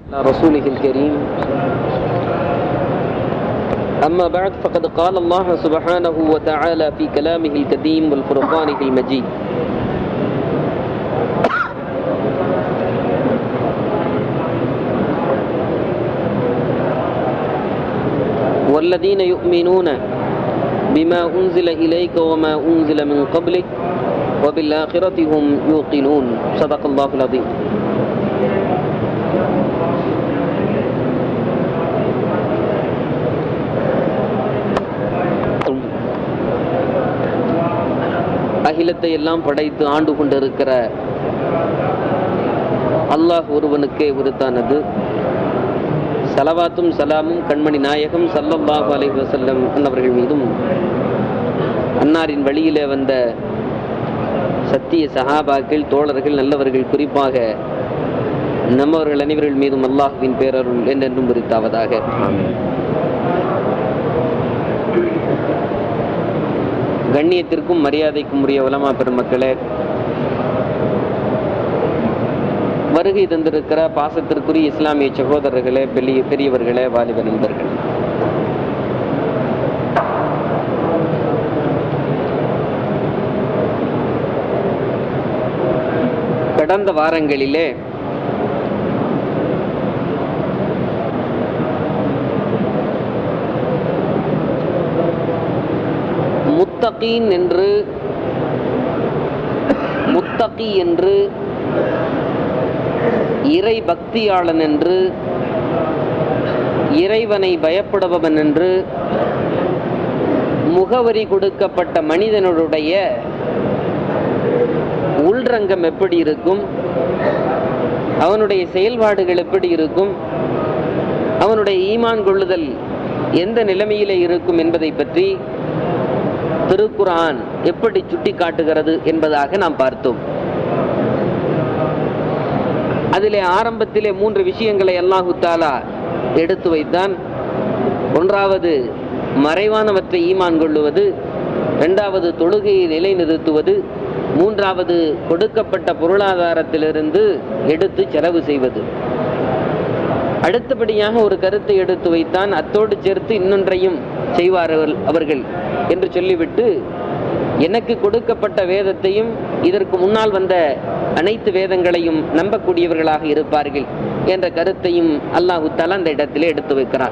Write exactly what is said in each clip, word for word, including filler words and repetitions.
رسوله الكريم أما بعد فقد قال الله سبحانه وتعالى في كلامه القديم والفرقانه المجيد والذين يؤمنون بما أنزل إليك وما أنزل من قبلك وبالآخرة هم يوقنون صدق الله العظيم. அகிலத்தை எல்லாம் படைத்து ஆண்டு கொண்டிருக்கிற அல்லாஹ் ஒருவனுக்கே உரித்தானது. ஸலவாத்தும் சலாமும் கண்மணி நாயகம் ஸல்லல்லாஹு அலைஹி வஸல்லம் அன்னவர்கள் மீதும், அன்னாரின் வழியிலே வந்த சத்திய சஹாபாக்கள், தோழர்கள், நல்லவர்கள், குறிப்பாக நம்மவர்கள் அனைவர்கள் மீதும் அல்லாஹ்வின் பேரருள் என்றென்றும் உரித்தாவதாக. கண்ணியத்திற்கும் மரியாதைக்கும் உரிய உலமா பெருமக்களே, வருகை தந்திருக்கிற பாசத்திற்குரிய இஸ்லாமிய சகோதரர்களே, பெரிய பெரியவர்களே, வாலிப நண்பர்கள், கடந்த வாரங்களிலே முத்தகீன் என்று முத்தகி என்று இறை பக்தியாளன் என்று இறைவனை பயப்படுபவன் என்று முகவரி கொடுக்கப்பட்ட மனிதனுடைய உள்ரங்கம் எப்படி இருக்கும், அவனுடைய செயல்பாடுகள் எப்படி இருக்கும், அவனுடைய ஈமான் கொள்ளுதல் எந்த நிலைமையிலே இருக்கும் என்பதை பற்றி திருக்குர்ஆன் எப்படி சுட்டி காட்டுகிறது என்பதாக நாம் பார்த்தோம். அதிலே ஆரம்பத்திலே மூன்று விஷயங்களை அல்லாஹு தஆலா எடுத்து வைத்தான். ஒன்றாவது மறைவானவற்றை ஈமான் கொள்ளுவது, இரண்டாவது தொழுகையை நிலைநிறுத்துவது, மூன்றாவது கொடுக்கப்பட்ட பொருளாதாரத்திலிருந்து எடுத்து செலவு செய்வது. அடுத்தபடியாக ஒரு கருத்தை எடுத்து வைத்தான். அத்தோடு சேர்த்து இன்னொன்றையும் செய்வார்கள் அவர்கள் என்று சொல்லிவிட்டு, எனக்கு கொடுக்கப்பட்ட வேதத்தையும் இதற்கு முன்னால் வந்த அனைத்து வேதங்களையும் நம்பக்கூடியவர்களாக இருப்பார்கள் என்ற கருத்தையும் அல்லாஹு தஆலா அந்த இடத்திலே எடுத்து வைக்கிறார்.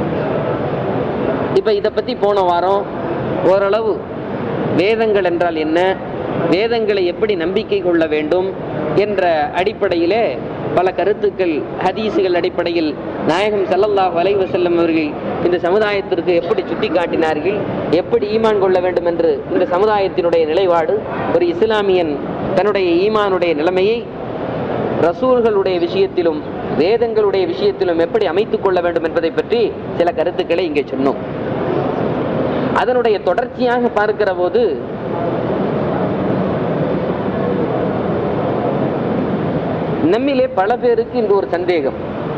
இப்ப இதை பத்தி போன வாரம் ஓரளவு வேதங்கள் என்றால் என்ன, வேதங்களை எப்படி நம்பிக்கை கொள்ள வேண்டும் என்ற அடிப்படையிலே பல கருத்துக்கள், ஹதீசுகள் அடிப்படையில் நாயகம் ஸல்லல்லாஹு அலைஹி வஸல்லம் அவர்கள் இந்த சமுதாயத்திற்கு எப்படி சுட்டி காட்டினார்கள், எப்படி ஈமான் கொள்ள வேண்டும் என்று இந்த சமுதாயத்தினுடைய நிலைப்பாடு, ஒரு இஸ்லாமியன் தன்னுடைய ஈமானுடைய நிலைமையை ரசூல்களுடைய விஷயத்திலும் வேதங்களுடைய விஷயத்திலும் எப்படி அமைத்துக் கொள்ள வேண்டும் என்பதை பற்றி சில கருத்துக்களை இங்கே சொன்னோம். அதனுடைய தொடர்ச்சியாக பார்க்கிற போது நம்மிலே பல பேருக்கு இன்று ஒரு சந்தேகம்.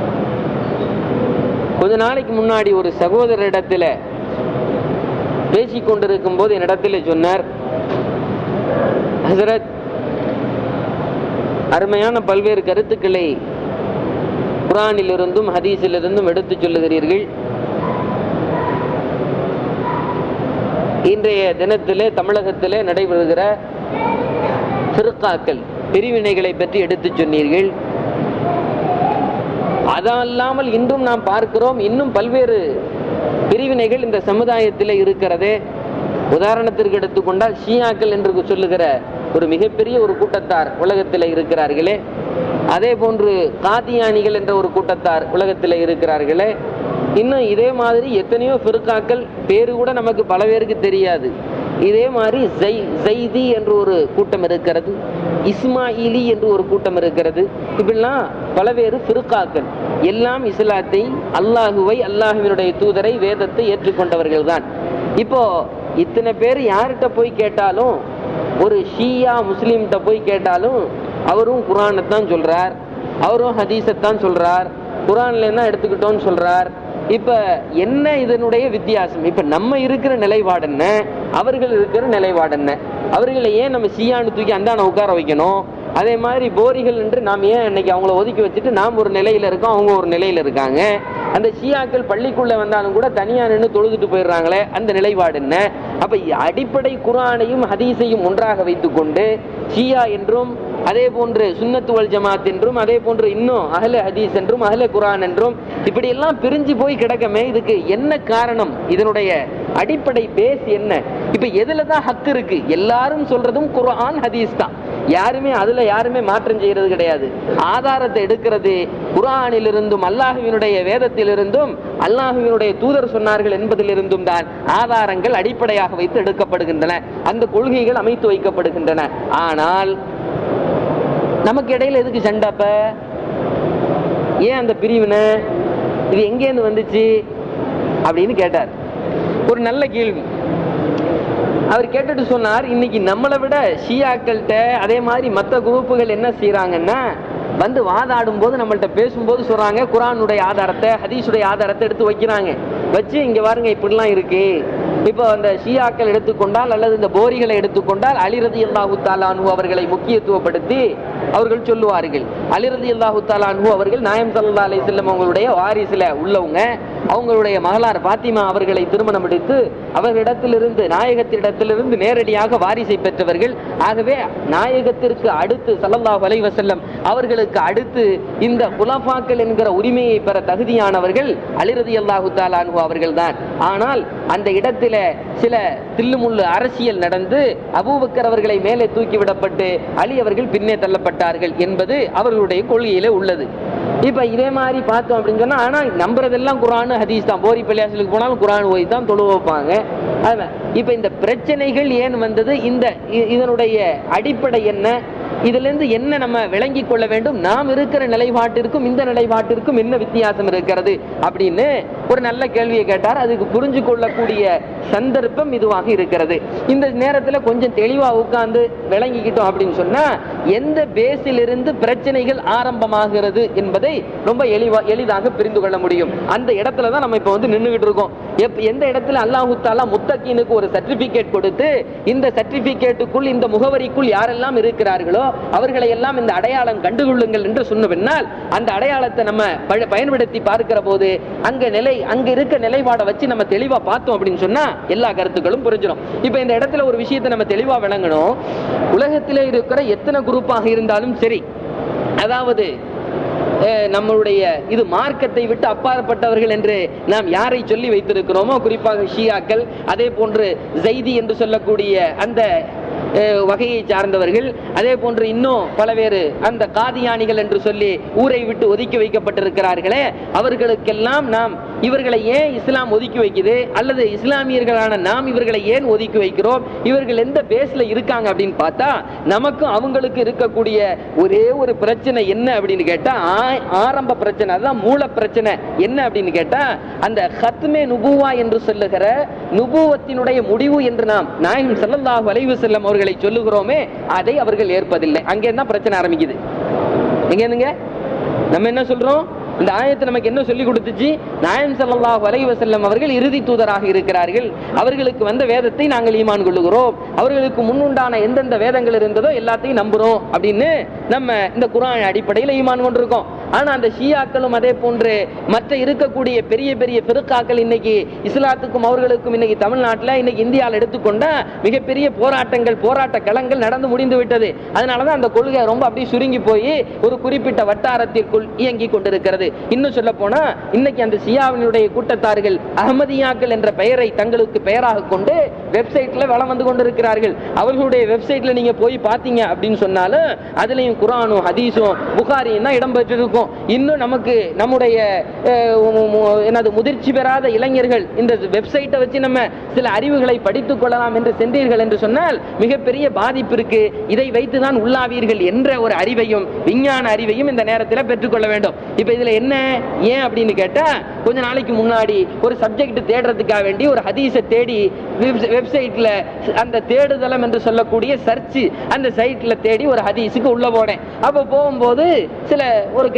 கொஞ்ச நாளைக்கு முன்னாடி ஒரு சகோதரரிடத்தில் பேசிக் கொண்டிருக்கும் போது என்னிடத்தில் சொன்னார், ஹஸரத், அருமையான பல்வேறு கருத்துக்களை குர்ஆனிலிருந்தும் ஹதீஸிலிருந்தும் எடுத்து சொல்லுகிறீர்கள். இன்றைய தினத்திலே தமிழகத்திலே நடைபெறுகிற ஃபிர்காக்கள், பிரிவினைகளை பற்றி எடுத்து சொன்னீர்கள். அதல்லாமல் இன்றும் நாம் பார்க்கிறோம், இன்னும் பல்வேறு பிரிவினைகள் இந்த சமுதாயத்தில் இருக்கிறதே. உதாரணத்திற்கு எடுத்துக்கொண்டால் ஷியாக்கள் என்று சொல்லுகிற ஒரு மிகப்பெரிய ஒரு கூட்டத்தார் உலகத்தில் இருக்கிறார்களே, அதே போன்று காதியானிகள் என்ற ஒரு கூட்டத்தார் உலகத்தில் இருக்கிறார்களே, இன்னும் இதே மாதிரி எத்தனையோ ஃபிர்காக்கள், பேரு கூட நமக்கு பல பேருக்கு தெரியாது. இதே மாதிரி ஜைதி என்று ஒரு கூட்டம் இருக்கிறது, இஸ்மாயிலி என்று ஒரு கூட்டம் இருக்கிறது. இப்படிலாம் பலவேறு ஃபிர்காக்கள், எல்லாம் இஸ்லாத்தை, அல்லாஹுவை, அல்லாஹுவினுடைய தூதரை, வேதத்தை ஏற்றுக்கொண்டவர்கள் தான். இப்போ இத்தனை பேர் யார்கிட்ட போய் கேட்டாலும், ஒரு ஷியா முஸ்லீம்கிட்ட போய் கேட்டாலும் அவரும் குர்ஆனைத்தான் சொல்றார், அவரும் ஹதீஸைத்தான் சொல்றார், குர்ஆன்ல என்ன எடுத்துக்கிட்டோன்னு சொல்றார். இப்ப என்ன இதனுடைய வித்தியாசம்? இப்ப நம்ம இருக்கிற நிலைப்பாடு என்ன, அவர்கள் இருக்கிற நிலைப்பாடு என்ன? அவர்களை ஏன் நம்ம ஷியான்னு தூக்கி அந்தான உட்கார வைக்கணும், அதே மாதிரி போரிகள் என்று நாம் ஏன் இன்னைக்கு அவங்கள ஒதுக்கி வச்சுட்டு நாம் ஒரு நிலையில இருக்கோம், அவங்க ஒரு நிலையில இருக்காங்க. அந்த ஷியாக்கள் பள்ளிக்குள்ள வந்தாலும் கூட தனியா நின்று தொழுதுட்டு போயிடுறாங்களே, அந்த நிலைப்பாடு என்ன? அப்ப அடிப்படை குர்ஆனையும் ஹதீஸையும் ஒன்றாக வைத்துக் கொண்டு ஷியா என்றும் அதே போன்று சுன்னத்து வல் ஜமாத் என்றும் அதே போன்று இன்னும் அஹ்லே ஹதீஸ் என்றும் அஹ்லே குர்ஆன் என்றும் இப்படி எல்லாம் பிரிஞ்சு போய் கிடக்கமே, இதுக்கு என்ன காரணம்? இதனுடைய அடிப்படை பேஸ் என்ன? இப்ப எதுலதான் ஹக் இருக்கு? எல்லாரும் சொல்றதும் குர்ஆன் ஹதீஸ் தான். யாருமே அதுல யாருமே மாற்றம் செய்யறது கிடையாது. ஆதாரத்தை எடுக்கிறது குர்ஆனிலிருந்தும் அல்லாஹ்வினுடைய வேதத்திலிருந்தும் அல்லாஹ்வினுடைய தூதர் சொன்னார்கள் என்பதிலிருந்தும் தான் ஆதாரங்கள் அடிப்படையாக வைத்து எடுக்கப்படுகின்றன, அந்த கொள்கைகள் அமைத்து வைக்கப்படுகின்றன. ஆனால் நமக்கு இடையில எதுக்கு சண்டப்ப? ஏன் அந்த பிரிவினை? இது எங்கேருந்து வந்துச்சு அப்படின்னு கேட்டார். ஒரு நல்ல கேள்வி. அவர் கேட்டுட்டு சொன்னார், இன்னைக்கு நம்மளை விட ஷியாக்கள்கிட்ட அதே மாதிரி மற்ற குரூப்புகள் என்ன செய்யறாங்கன்னா, வந்து வாதாடும் போது நம்மள்ட்ட பேசும்போது சொல்றாங்க குர்ஆனுடைய ஆதாரத்தை ஹதீஸுடைய ஆதாரத்தை எடுத்து வைக்கிறாங்க. வச்சு இங்க பாருங்க இப்படிலாம் இருக்கு. இப்போ அந்த ஷியாக்கள் எடுத்துக்கொண்டால் அல்லது இந்த போரிகளை எடுத்துக்கொண்டால் அலி ரலியல்லாஹு தஆலா அன்ஹு அவர்களை முக்கியத்துவப்படுத்தி அவர்கள் சொல்லுவார்கள். அலி ரலியல்லாஹு தஆலா அன்ஹு அவர்கள் நாயகம் ஸல்லல்லாஹு அலைஹி வஸல்லம் அவங்களுடைய வாரிசுல உள்ளவங்க. அவங்களுடைய மகளார் பாத்திமா அவர்களை திருமணம் முடித்து அவர்களிடத்திலிருந்து நாயகத்திடத்திலிருந்து நேரடியாக வாரிசை பெற்றவர்கள். ஆகவே நாயகத்திற்கு அடுத்து ஸல்லல்லாஹு அலைஹி வஸல்லம் அவர்களுக்கு அடுத்து இந்த குலஃபாக்கள் என்கிற உரிமையை பெற தகுதியானவர்கள் அலி ரலியல்லாஹு தஆலா அன்ஹு அவர்கள் தான். ஆனால் அந்த இடத்தில சில தில்லுமுள்ளு அரசியல் நடந்து அபூபக்கர் அவர்களை மேலே தூக்கிவிடப்பட்டு அலி அவர்கள் பின்னே தள்ளப்பட்டார்கள் என்பது அவர்களுடைய கொள்கையிலே உள்ளது. இப்ப இதே மாதிரி பார்த்தோம் அப்படின்னு சொன்னா, ஆனா நம்புறதெல்லாம் குர்ஆன் ஹதீஸ் தான். போரி பள்ளியாசலுக்கு போனாலும் குர்ஆன் ஓதி தான் தொழு வைப்பாங்க. இப்ப இந்த பிரச்சனைகள் ஏன் வந்தது? இந்த இதனுடைய அடிப்படை என்ன? இதுல இருந்து என்ன நம்ம விளங்கி கொள்ள வேண்டும்? நாம் இருக்கிற நிலைப்பாட்டிற்கும் இந்த நிலைப்பாட்டிற்கும் என்ன வித்தியாசம் இருக்கிறது அப்படின்னு ஒரு நல்ல கேள்வியை கேட்டார். அதுக்கு புரிஞ்சு கொள்ளக்கூடிய சந்தர்ப்பம் இதுவாக இருக்கிறது. இந்த நேரத்துல கொஞ்சம் தெளிவா உட்கார்ந்து விளங்கிக்கிட்டோம் அப்படின்னு சொன்னா, எந்த பேஸில் இருந்து பிரச்சனைகள் ஆரம்பமாகிறது என்பதை ரொம்ப எளிவா எளிதாக புரிந்து கொள்ள முடியும். அந்த இடத்துல தான் நம்ம இப்ப வந்து நின்றுகிட்டு இருக்கோம். எந்த இடத்துல அல்லாஹு தஆலா முத்தகீனுக்கு ஒரு சர்டிபிகேட் கொடுத்து, இந்த சர்டிபிகேட்டுக்குள் இந்த முகவரிக்குள் யாரெல்லாம் இருக்கிறார்களோ அவர்களை எல்லாம் இந்த அடையாளம் கண்டுகொள்ளுங்கள் என்று சொன்னபின்னால் அந்த அடையாளத்தை நம்ம பயன்படுத்தி பார்க்கிற போது அங்க நிலை அங்க இருக்க நிலைப்பாடை வச்சு நம்ம தெளிவா பார்த்தோம் அப்படின்னு சொன்னா எல்லா கருத்துக்களும் புரிஞ்சிடும். இப்ப இந்த இடத்துல ஒரு விஷயத்தை நம்ம தெளிவா விளங்கணும். உலகத்திலே இருக்கிற எத்தனை குரூப்பாக இருந்தாலும் சரி, அதாவது நம்மளுடைய இது மார்க்கத்தை விட்டு அப்பாற்பட்டவர்கள் என்று நாம் யாரை சொல்லி வைத்திருக்கிறோமோ, குறிப்பாக ஷியாக்கள், அதே போன்று ஜைதி என்று சொல்லக்கூடிய அந்த வகையை சார்ந்தவர்கள், அதே போன்று இன்னும் பல பேரு அந்த காதியானிகள் என்று சொல்லி ஊரை விட்டு ஒதுக்கி வைக்கப்பட்டிருக்கிறார்களே, அவர்களுக்கெல்லாம் நாம் இவர்களை ஏன் இஸ்லாம் ஒதுக்கி வைக்குது, அல்லது இஸ்லாமியர்களான நாம் இவர்களை ஏன் ஒதுக்கி வைக்கிறோம், இவர்கள் எந்த பேஸ்ல இருக்காங்க அப்படின்னு பார்த்தா, நமக்கும் அவங்களுக்கு இருக்கக்கூடிய ஒரே ஒரு பிரச்சனை என்ன அப்படின்னு கேட்டா, ஆரம்ப பிரச்சனை, அதுதான் மூல பிரச்சனை என்ன அப்படின்னு கேட்டா, அந்த ஹத்மே நுபுவா என்று சொல்லுகிற நுபுவத்தினுடைய முடிவு என்று நாம் நாயகம் ஸல்லல்லாஹு அலைஹி வஸல்லம் அவர்களை சொல்லுகிறோமே, அதை அவர்கள் ஏற்பதில்லை. அங்கே தான் பிரச்சனை ஆரம்பிக்குது. எங்க இருந்துங்க நம்ம என்ன சொல்றோம்? இந்த ஆயத்தை நமக்கு என்ன சொல்லி கொடுத்துச்சு? நாயகம் ஸல்லல்லாஹு அலைஹி வஸல்லம் அவர்கள் இறுதி தூதராக இருக்கிறார்கள், அவர்களுக்கு வந்த வேதத்தை நாங்கள் ஈமான் கொள்ளுகிறோம், அவர்களுக்கு முன்னுண்டான எந்தெந்த வேதங்கள் இருந்ததோ எல்லாத்தையும் நம்புறோம் அப்படின்னு நம்ம இந்த குர்ஆன் அடிப்படையில் ஈமான் கொண்டிருக்கோம். ஆனா அந்த ஷியாக்களும் அதே போன்று மற்ற இருக்கக்கூடிய பெரிய பெரிய ஃபிர்காக்கள் இன்னைக்கு இஸ்லாத்துக்கும் அவர்களுக்கும் இன்னைக்கு தமிழ்நாட்டில் இன்னைக்கு இந்தியாவில் எடுத்துக்கொண்ட மிகப்பெரிய போராட்டங்கள் போராட்ட களங்கள் நடந்து முடிந்து விட்டது. அதனாலதான் அந்த கொள்கை ரொம்ப அப்படி சுருங்கி போய் ஒரு குறிப்பிட்ட வட்டாரத்திற்குள் இயங்கி கொண்டிருக்கிறது. இன்னும் சொல்ல போனா இன்னைக்கு அந்த ஷியாவினுடைய கூட்டத்தார்கள் அஹ்மதியாக்கள் என்ற பெயரை தங்களுக்கு பெயராக கொண்டு வெப்சைட்ல வலம் வந்து கொண்டிருக்கிறார்கள். அவர்களுடைய வெப்சைட்ல நீங்க போய் பாத்தீங்க அப்படின்னு சொன்னாலும் அதுலயும் குர்ஆனும் ஹதீஸும் புகாரியும் தான் இடம்பெற்றிருக்கும். இன்னும் நமக்கு நம்முடைய என்னது முதிர்ச்சி பெறாத இளைஞர்கள் இந்த வெப்சைட்டை வச்சு நம்ம சில அறிவுகளை படித்துக் கொள்ளலாம் என்று சென்றீர்கள் என்று சொன்னால் மிகப்பெரிய பாதிப்பு இருக்கு. இதை வைத்துதான் உள்ளாவீர்கள் என்ற ஒரு அறிவையும் விஞ்ஞான அறிவையும் இந்த நேரத்தில் பெற்றுக்கொள்ள வேண்டும். இப்ப இதுல என்ன ஏன் அப்படின்னு கேட்டா, கொஞ்ச நாளைக்கு முன்னாடி ஒரு சப்ஜெக்ட் தேடுறதுக்காக வேண்டி ஒரு ஹதீஸை தேடி வெப்சைட்ல அந்த தேடுதளம் என்று சொல்லக்கூடிய சர்ச் அந்த சைட்ல தேடி ஒரு ஹதீஸுக்கு உள்ள போனேன். அப்ப போகும்போது சில ஒரு கிட்ட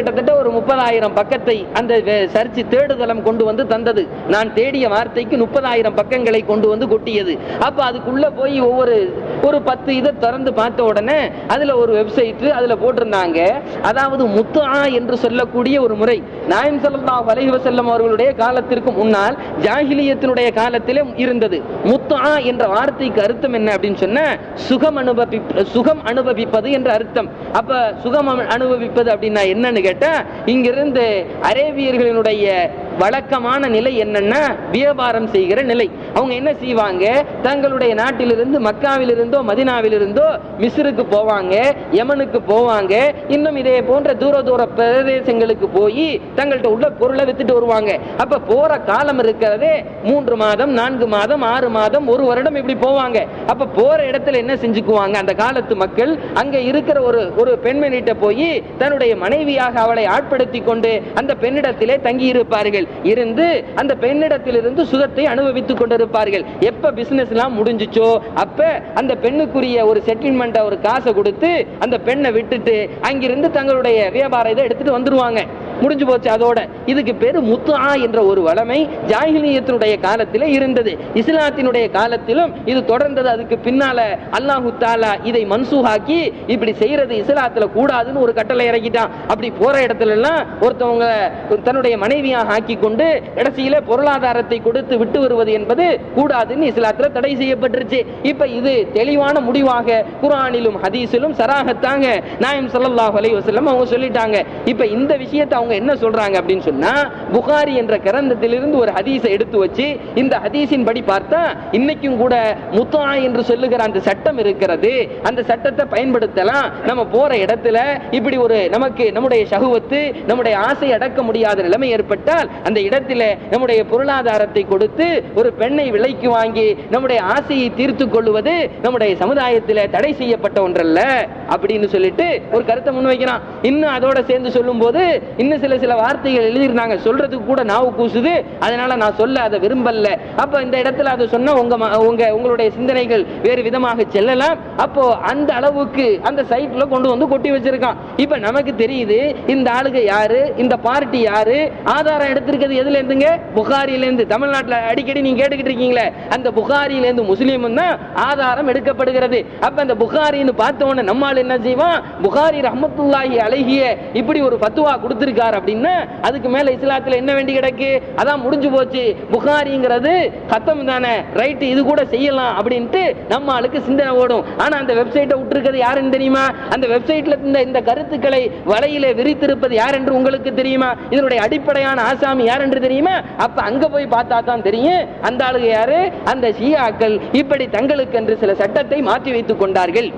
கிட்டத்தட்ட ஒரு முப்பதாயிரம் பக்கத்தை அந்த சர்ச் தேடுதளம் கொண்டு வந்து தந்தது. நான் தேடிய வார்த்தைக்கு முப்பதாயிரம் பக்கங்களை கொண்டு வந்து கொட்டியது. அப்ப அதுக்குள்ள போய் ஒவ்வொரு ஒரு பத்து இதை திறந்து பார்த்த உடனே அதுல ஒரு வெப்சைட் அதுல போட்டிருந்தாங்க. அதாவது முத்துஆ என்று சொல்லக்கூடிய ஒரு முறை நாயகம் ஸல்லல்லாஹு அலைஹி வஸல்லம் அவர்களுடைய காலத்திற்கு முன்னால் ஜாஹிலியத்தினுடைய காலத்திலே இருந்தது. முத்துஆ என்ற வார்த்தைக்கு அர்த்தம் என்ன அப்படின்னு சொன்னா சுகம் அனுபவி சுகம் அனுபவிப்பது என்ற அர்த்தம். அப்ப சுகம் அனுபவிப்பது அப்படின்னா என்னன்னு கேட்டா, இங்கிருந்து அரேபியர்களினுடைய வழக்கமான நிலை என்னன்னா வியாபாரம் செய்கிற நிலை. அவங்க என்ன செய்வாங்க, தங்களுடைய நாட்டிலிருந்து மக்காவிலிருந்தோ மதினாவிலிருந்தோ மிஸ்ருக்கு போவாங்க, யமனுக்கு போவாங்க, இன்னும் இதே போன்ற தூர தூர பிரதேசங்களுக்கு போய் தங்கள்கிட்ட உள்ள பொருளை வித்துட்டு வருவாங்க. அப்ப போற காலம் இருக்கிறதே மூன்று மாதம், நான்கு மாதம், ஆறு மாதம், ஒரு வருடம் இப்படி போவாங்க. அப்ப போற இடத்துல என்ன செஞ்சுக்குவாங்க, அந்த காலத்து மக்கள் அங்க இருக்கிற ஒரு ஒரு பெண்மணிட்ட போய் தன்னுடைய மனைவியாக அவளை ஆட்படுத்தி கொண்டு அந்த பெண்ணிடத்திலே தங்கி இருப்பார்கள். இருந்து அந்த பெண்ணிடத்திலிருந்து சுகத்தை அனுபவித்துக் கொண்டிருப்பார்கள். எப்ப பிசினஸ் எல்லாம் முடிஞ்சுச்சோ அப்ப அந்த பெண்ணுக்குரிய ஒரு செட்டில்மெண்ட் ஒரு காசை கொடுத்து அந்த பெண்ணை விட்டுட்டு அங்கிருந்து தங்களுடைய வியாபார இதை எடுத்துட்டு வந்துருவாங்க. முடிஞ்சு போச்சு அதோட. இதுக்கு பேரு முத்துஆ என்ற ஒரு வளமை ஜாஹிலியத்தினுடைய காலத்திலே இருந்தது. இஸ்லாத்தினுடைய காலத்திலும் இது தொடர்ந்தது. அதுக்கு பின்னால அல்லாஹு தஆலா இதை மன்சூஹாக்கி இப்படி செய்யறது இஸ்லாத்துல கூடாதுன்னு ஒரு கட்டளை இறக்கிட்டான். அப்படி போற இடத்துல எல்லாம் ஒருத்தவங்க தன்னுடைய மனைவியாக ஆக்கி கொண்டு கடைசியில பொருளாதாரத்தை கொடுத்து விட்டு வருவது என்பது கூடாதுன்னு இஸ்லாத்துல தடை செய்யப்பட்டிருச்சு. இப்ப இது தெளிவான முடிவாக குர்ஆனிலும் ஹதீஸிலும் சராஹத்தாங்க நாயகம் ஸல்லல்லாஹு அலைஹி வஸல்லம் அவங்க சொல்லிட்டாங்க. இப்ப இந்த விஷயத்தை அவங்க என்ன சொல்றாங்க அப்படின்னு சொன்னா, புகாரி என்ற கிரந்தத்திலிருந்து ஒரு ஹதீஸை எடுத்து வச்சு இந்த ஹதீஸின் படி பார்த்தா இன்னைக்கும் கூட முத்துஆ என்று சொல்லுகிற அந்த சட்டம் இருக்கிறது. அந்த சட்டத்தை பயன்படுத்தலாம். நம்ம போற இடத்துல இப்படி ஒரு நமக்கு நம்முடைய ஷஹுவத்து நம்முடைய ஆசை அடக்க முடியாத நிலைமை ஏற்பட்டால் அந்த இடத்துல நம்முடைய பொருளாதாரத்தை கொடுத்து ஒரு பெண்ணை விலைக்கு வாங்கி நம்முடைய ஆசையை தீர்த்து கொள்வது நம்முடைய சமுதாயத்தில் தடை செய்யப்பட்ட ஒன்றல்ல அப்படின்னு சொல்லிட்டு ஒரு கருத்தை முன்வைக்கிறான். இன்னும் அதோட சேர்ந்து சொல்லும் போது இன்னும் சில சில வார்த்தைகள் எழுதிருந்தாங்க, சொல்றதுக்கு கூட நாவு கூசுது, அதனால நான் சொல்ல அதை விரும்பல. அப்ப இந்த இடத்துல அதை சொன்னா உங்க உங்க உங்களுடைய சிந்தனைகள் வேறு விதமாக செல்லலாம். அப்போ அந்த அளவுக்கு அந்த சைட்ல கொண்டு வந்து கொட்டி வச்சிருக்கான். இப்ப நமக்கு தெரியுது இந்த ஆளுங்க யாரு, இந்த பார்ட்டி யாரு, ஆதாரம் எடுத்திருக்கிறது எதுல இருந்துங்க, புகாரில இருந்து. தமிழ்நாட்டில் அடிக்கடி நீங்க கேட்டுக்கிட்டு இருக்கீங்களே, அந்த புகாரில இருந்து முஸ்லீம் தான் ஆதாரம் எடுக்கப்படுகிறது. அப்ப அந்த புகாரின்னு பார்த்த உடனே நம்மால் என்ன செய்வான், புகாரி ரஹ்மத்துல்லாஹி அலைஹி இப்படி ஒரு ஃபத்வா கொடுத்திருக்கார் அப்படின்னா அதுக்கு மேல இஸ்லாத்துல என்ன வேண்டி கிடக்கு, அதான் முடிஞ்சு போச்சு, புகாரிங்கிறது கத்தம் தானே, ரைட், இது கூட செய்யலாம் அப்படின்ட்டு நம்ம ஆளுக்கு சிந்தனை ஓடும். ஆனா அந்த வெப்சைட்டை விட்டுருக்கிறது யாருன்னு தெரியுமா, அந்த வெப்சைட்ல இந்த இந்த கருத்துக்களை வலையிலே விரித்திருப்பது யார் என்று உங்களுக்கு தெரியுமா, இதனுடைய அடிப்படையான ஆசாமி யார் என்று தெரியுமா. அப்ப அங்க போய் பார்த்தா தான் தெரியும் அந்த ஆளுங்க யாரு, அந்த ஷியாக்கள் இப்படி தங்களுக்கு என்று சில சட்டத்தை மாற்றி வைத்துக் கொண்டார்கள்.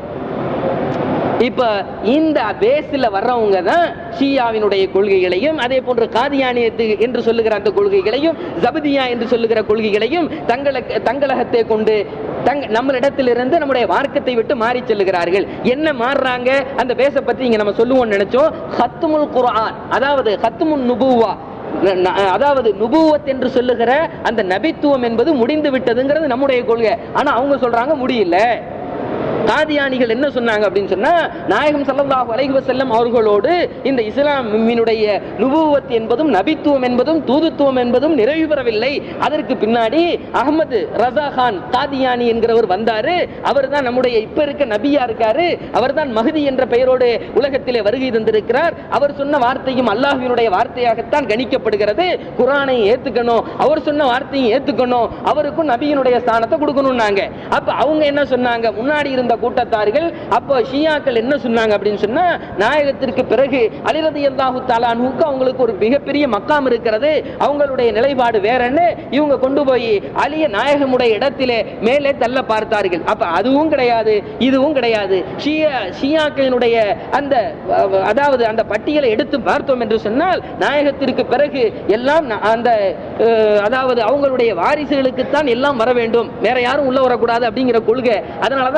இப்ப இந்த பேஸ்ல வர்றவங்க தான் ஷியாவினுடைய கொள்கைகளையும் அதே போன்ற காதியானியத்து என்று சொல்லுகிற அந்த கொள்கைகளையும் ஜபதியா என்று சொல்லுகிற கொள்கைகளையும் தங்களுக்கு தங்களகத்தை கொண்டு தங்க நம்மளிடத்திலிருந்து நம்முடைய மார்க்கத்தை விட்டு மாறி செல்லுகிறார்கள். என்ன மாறுறாங்க அந்த பேச பத்தி இங்க நம்ம சொல்லுவோம் நினைச்சோம். ஹத்முல் குர்ஆன், அதாவது ஹத்முன் நுபுவா, அதாவது நுபுவத் என்று சொல்லுகிற அந்த நபித்துவம் என்பது முடிந்து விட்டதுங்கிறது நம்முடைய கொள்கை. ஆனா அவங்க சொல்றாங்க முடியல. காதியானிகள் என்ன சொன்னாங்க அப்படின்னு சொன்னா, நாயகம் ஸல்லல்லாஹு அலைஹி வஸல்லம் அவர்களோடு இந்த இஸ்லாமினுடைய நுபுவத் என்பதும் நபித்துவம் என்பதும் தூதுத்துவம் என்பதும் நிறைவு பெறவில்லை. அதற்கு பின்னாடி அஹ்மது ரஸா கான் காதியானி என்கிறவர் வந்தாரு. அவர் தான் நம்முடைய இப்ப இருக்க நபியா இருக்காரு. அவர் தான் மஹ்தி என்ற பெயரோடு உலகத்திலே வருகை தந்திருக்கிறார். அவர் சொன்ன வார்த்தையும் அல்லாஹ்வினுடைய வார்த்தையாகத்தான் கணிக்கப்படுகிறது. குர்ஆனை ஏத்துக்கணும், அவர் சொன்ன வார்த்தையும் ஏத்துக்கணும், அவருக்கும் நபியினுடைய ஸ்தானத்தை கொடுக்கணும்னாங்க. அப்ப அவங்க என்ன சொன்னாங்க, முன்னாடி இருந்த கூட்டத்தார்கள் அப்போ ஷியாக்கள் என்ன சொன்னாங்க அப்படின்னு சொன்னா, நாயகத்திற்கு பிறகு அலி ரலியல்லாஹு தஆலா அன்ஹுக்கு அவங்களுக்கு ஒரு மிகப்பெரிய மக்காம் இருக்கிறது, அவங்களுடைய நிலைப்பாடு வேறன்னு இவங்க கொண்டு போய் அலிய நாயகமுடைய இடத்திலே மேலே தள்ள பார்த்தார்கள். அப்ப அதுவும் கிடையாது, இதுவும் கிடையாது. ஷியா ஷியாக்களினுடைய அந்த அதாவது அந்த பட்டியலை எடுத்து பார்த்தோம் என்று சொன்னால், நாயகத்திற்கு பிறகு எல்லாம் அந்த அதாவது அவங்களுடைய வாரிசுகளுக்கு தான் எல்லாம் வர வேண்டும், வேற யாரும் உள்ள வரக்கூடாது அப்படிங்கிற கொள்கை. அதனாலதான் இமாமி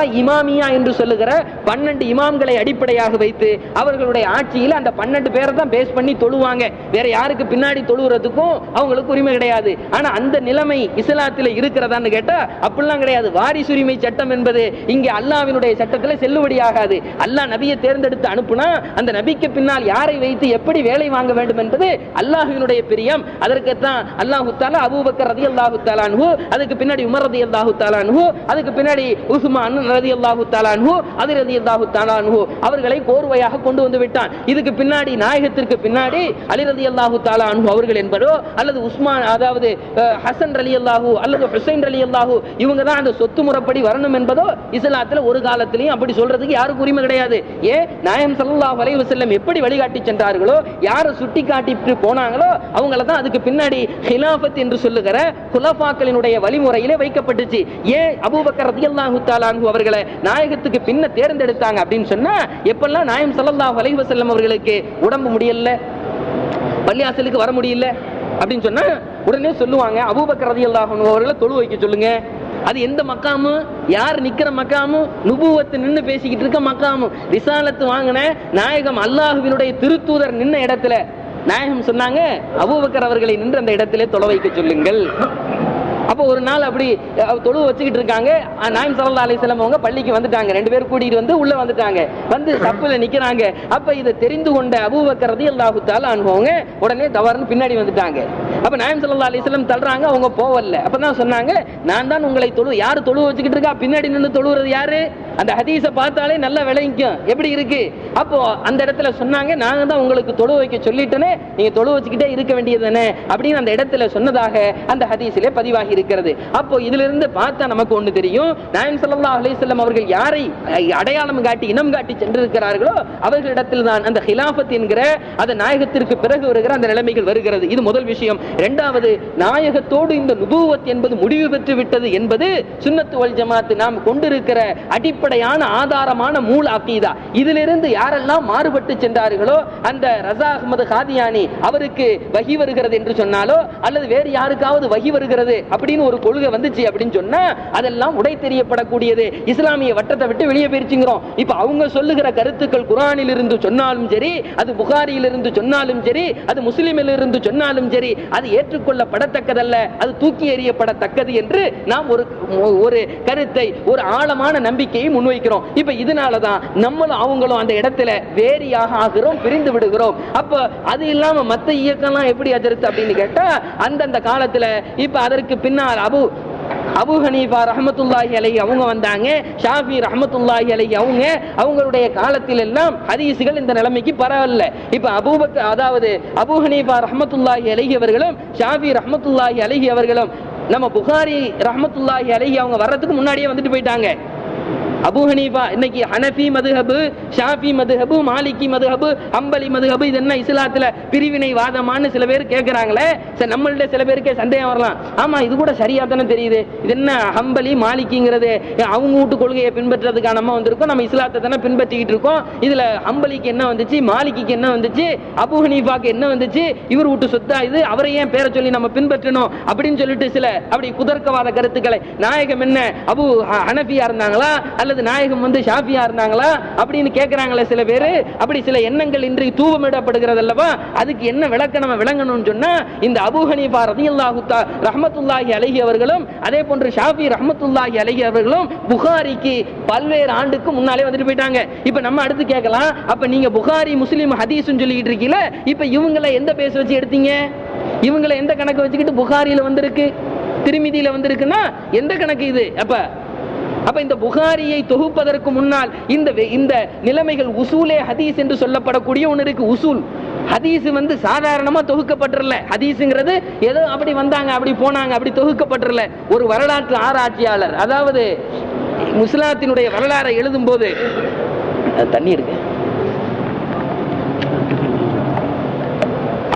இமாமியா என்று சொல்லுகிற பன்னெண்டு இமாம்களை அடிப்படையாக வைத்து அவர்களுடைய ஆட்சியில் அந்த பன்னெண்டு பேரை தான் பேஸ் பண்ணி தொழுவாங்க. வேற யாருக்கு பின்னாடி தொழுகிறதுக்கும் அவங்களுக்கு உரிமை கிடையாது. ஆனா அந்த நிலைமை இஸ்லாத்தில் இருக்கிறதான்னு கேட்டா அப்படிலாம் கிடையாது. வாரிசுரிமை சட்டம் என்பது இங்கே அல்லாஹ்வினுடைய சட்டத்தில் செல்லுபடியாகாது. அல்லாஹ் நபியை தேர்ந்தெடுத்து அனுப்புனா அந்த நபிக்கு பின்னால் யாரை வைத்து எப்படி வேலை வாங்க வேண்டும் என்பது அல்லாஹ்வினுடைய பிரியம். அதற்கு தான் அல்லாஹு தஆலா அபூபக்கர் ரலியல்லாஹு தஆலா அன்ஹு, அதுக்கு பின்னாடி உமர் ரலியல்லாஹு தஆலா அன்ஹு, அதுக்கு பின்னாடி உஸ்மான் ரலியல்லாஹு தஆலா அன்ஹு, அலி ரலியல்லாஹு தஆலா அன்ஹு அவர்களை கோர்வையாக கொண்டு வந்து விட்டான். இதுக்கு பின்னாடி நாயகத்திற்கு பின்னாடி அலி ரலியல்லாஹு தஆலா அன்ஹு அவர்கள் என்பதோ அல்லது உஸ்மான் அதாவது ஹசன் ரலியல்லாஹு அல்லது ஹுசைன் ரலியல்லாஹு இவங்க தான் அந்த சொத்து முறைப்படி வரணும் என்பதோ இஸ்லாத்துல ஒரு காலத்திலையும் அப்படி சொல்றதுக்கு யாருக்கு உரிமை கிடையாது. ஏன் நாயகம் ஸல்லல்லாஹு அலைஹி வஸல்லம் எப்படி வழிகாட்டி சென்றார்களோ, யாரை சுட்டி காட்டிட்டு போனாங்களோ அவங்கள தான் அதுக்கு பின்னாடி ஹிலாஃபத் என்று சொல்லுகிற குலஃபாக்களினுடைய வழிமுறையிலே வைக்கப்பட்டுச்சு. ஏன் அபூபக்கர் ரலியல்லாஹு தஆலா அன்ஹு அவர்களை நாயகத்துக்கு பின்ன தேர்ந்தெடுத்தாங்க அப்படின்னு சொன்னா, எப்பெல்லாம் நாயகம் ஸல்லல்லாஹு அலைஹி வஸல்லம் அவர்களுக்கு உடம்பு முடியல, பள்ளியாசலுக்கு வர முடியல அப்படின்னு சொன்னா உடனே சொல்லுவாங்க அபூபக்கர் ரலியல்லாஹு அன்ஹு அவர்களை தொழு வைக்க சொல்லுங்க. அது எந்த மக்காமு? யார் நிக்கிற மக்காமு? நுபுவத்து நின்னு பேசிக்கிட்டு இருக்க மக்காமு. ரிசாலத்து வாங்கின நாயகம் அல்லாஹ்வினுடைய திருத்தூதர் நின்ன இடத்துல நாயகம் சொன்னாங்க அபூபக்கர் அவர்களை நின்று அந்த இடத்திலே தொழ வைக்க சொல்லுங்கள். அப்போ ஒரு நாள் அப்படி தொழு வச்சுக்கிட்டு இருக்காங்க. நாயகம் ஸல்லல்லாஹு அலைஹி வஸல்லம் அவங்க பள்ளிக்கு வந்துட்டாங்க. ரெண்டு பேர் கூட்டிட்டு வந்து உள்ள வந்துட்டாங்க. வந்து சப்புல நிக்கிறாங்க. அப்ப இதை தெரிந்து கொண்ட அபூபக்கர் ரலியல்லாஹு தஆலா அன்ஹு உடனே தவறுன்னு பின்னாடி வந்துட்டாங்க. அப்ப நாயகம் ஸல்லல்லாஹு அலைஹி வஸல்லம் தள்ளுறாங்க, அவங்க போவல்ல. அப்பதான் சொன்னாங்க, நான் தான் உங்களை தொழு யாரு தொழு வச்சுக்கிட்டு இருக்கா, பின்னாடி நின்று தொழுகிறது யாரு? அந்த ஹதீஸை பார்த்தாலே நல்லா விளங்கிக்கும் எப்படி இருக்கு. அப்போ அந்த இடத்துல சொன்னாங்க, நாங்க தான் உங்களுக்கு தொழு வைக்க சொல்லிட்டேனே, நீங்க தொழு வச்சுக்கிட்டே இருக்க வேண்டியது தானே அப்படின்னு அந்த இடத்துல சொன்னதாக அந்த ஹதீஸிலே பதிவாகி இருக்கிறது. அப்போ இதுல இருந்து பார்த்தா நமக்கு ஒண்ணு தெரியும், நாயகம் ஸல்லல்லாஹு அலைஹி வஸல்லம் அவர்கள் யாரை அடையாளம் காட்டி இனம் காட்டி சென்றிருக்கிறார்களோ அவர்களிடத்தில் தான் அந்த ஹிலாஃபத் என்கிற அந்த நாயகத்திற்கு பிறகு வருகிற அந்த நிலைமைகள் வருகிறது. இது முதல் விஷயம். இரண்டாவது, நாயகத்தோடு இந்த நுபுவத் என்பது முடிவு பெற்று விட்டது என்பது சுன்னத் வல் ஜமாத் நாம் கொண்டிருக்கிற அடிப்படையான ஆதாரமான மூல அகீதா. இதிலிருந்து யாரெல்லாம் மாறுபட்டு சென்றார்களோ, அந்த ரஸா அஹ்மத் காதியானி அவருக்கு வஹி வருகிறது என்று சொன்னாலோ அல்லது வேறு யாருக்காவது வஹி வருகிறது அப்படின்னு ஒரு கொள்கை வந்துச்சு அப்படின்னு சொன்னா அதெல்லாம் உடை தெரியப்படக்கூடியது. இஸ்லாமிய வட்டத்தை விட்டு வெளியே போயிருச்சுங்கிறோம். இப்ப அவங்க சொல்லுகிற கருத்துக்கள் குர்ஆனில் இருந்து சொன்னாலும் சரி, அது புகாரியில் இருந்து சொன்னாலும் சரி, அது முஸ்லிமில் இருந்து சொன்னாலும் சரி, அது ஏற்றுக்கொள்ளப்படத்தக்கதல்ல, அது தூக்கி எறியப்படத்தக்கது என்று நாம் ஒரு ஒரு கருத்தை, ஒரு ஆழமான நம்பிக்கையை முன்வைக்கிறோம். இப்ப இதனாலதான் நம்மளும் அவங்களும் அந்த இடத்துல வேறியாக ஆகிறோம், பிரிந்து விடுகிறோம். அப்ப அது இல்லாம மத்த இயக்கம்லாம் எப்படி அஜர்த்து அப்படின்னு கேட்டா, அந்தந்த காலத்துல இப்ப அதற்கு பின்னால் அபு அபு ஹனீஃபா ரஹ்மத்துல்லாஹி அலைஹி அவங்க வந்தாங்க, ஷாஃபி ரஹ்மத்துல்லாஹி அலைஹி அவங்க அவங்களுடைய காலத்தில் எல்லாம் ஹதீஸ்கள் இந்த நிலைமைக்கு பரவல்ல. இப்ப அபூபக்கர் அதாவது அபு ஹனீஃபா ரஹ்மத்துல்லாஹி அலைஹி அவர்களும் ஷாஃபி ரஹ்மத்துல்லாஹி அலைஹி அவர்களும் நம்ம புகாரி ரஹ்மத்துல்லாஹி அலைஹி அவங்க வர்றதுக்கு முன்னாடியே வந்துட்டு போயிட்டாங்க. அபு ஹனீஃபா இன்னைக்கு ஹனஃபி மதுஹபு, ஷாஃபி மதுஹபு, மாலிகி மதுஹபு, ஹம்பலி மதுஹபு, இது என்ன இஸ்லாத்துல பிரிவினை வாதமான்னு சில பேர் கேட்கிறாங்களே. சரி, நம்மள்ட்ட சில பேருக்கே சந்தேகம் வரலாம். ஆமா, இது கூட சரியா தானே தெரியுது, இது என்ன ஹம்பலி மாலிகிங்கிறது அவங்க வீட்டு கொள்கையை பின்பற்றதுக்காக நம்ம வந்திருக்கோம், நம்ம இஸ்லாத்தை தானே பின்பற்றிக்கிட்டு இருக்கோம். இதுல ஹம்பலிக்கு என்ன வந்துச்சு, மாலிகிக்கு என்ன வந்துச்சு, அபு ஹனீஃபாக்கு என்ன வந்துச்சு, இவர் வீட்டு சொத்தா இது, அவரை ஏன் பேரை சொல்லி நம்ம பின்பற்றணும் அப்படின்னு சொல்லிட்டு சில அப்படி குதர்க்கவாத கருத்துக்களை, நாயகம் என்ன அபு ஹனஃபியா இருந்தாங்களா அல்லது நாயகம் வந்து ஷாஃபியா இருந்தாங்களா அப்படின்னு கேட்கிறாங்களே சில பேரு. அப்படி சில எண்ணங்கள் இன்று தூவமிடப்படுகிறது அல்லவா, அதுக்கு என்ன விளக்க நம்ம விளங்கணும்னு சொன்னா, இந்த அபூ ஹனீஃபா ரலியல்லாஹு தஆலா ரஹ்மத்துல்லாஹி அலைஹி அவர்களும் அதே போன்று ஷாஃபி ரஹ்மத்துல்லாஹி அலைஹி அவர்களும் புகாரிக்கு பல்வேறு ஆண்டுக்கு முன்னாலே வந்துட்டு போயிட்டாங்க. இப்ப நம்ம அடுத்து கேட்கலாம், அப்ப நீங்க புகாரி முஸ்லிம் ஹதீஸ்னு சொல்லிட்டு இருக்கீல, இப்ப இவங்களை எந்த பேச வச்சு எடுத்தீங்க, இவங்களை எந்த கணக்கு வச்சுக்கிட்டு புகாரியில வந்திருக்கு, திருமிதியில வந்திருக்குன்னா எந்த கணக்கு இது? அப்ப அப்ப இந்த புகாரியை தொகுப்பதற்கு முன்னால் இந்த இந்த நிலைமைகள் உசூலே ஹதீஸ் என்று சொல்லப்படக்கூடிய ஒன்று இருக்கு. உசூல் ஹதீஸ் வந்து சாதாரணமா தொகுக்கப்பட்டுறல. ஹதீஸ்ங்கிறது ஏதோ அப்படி வந்தாங்க அப்படி போனாங்க அப்படி தொகுக்கப்பட்டுறல. ஒரு வரலாற்று ஆராய்ச்சியாளர், அதாவது முஸ்லித்தினுடைய வரலாறை எழுதும் போது தண்ணி இருக்கு, ஐம்பது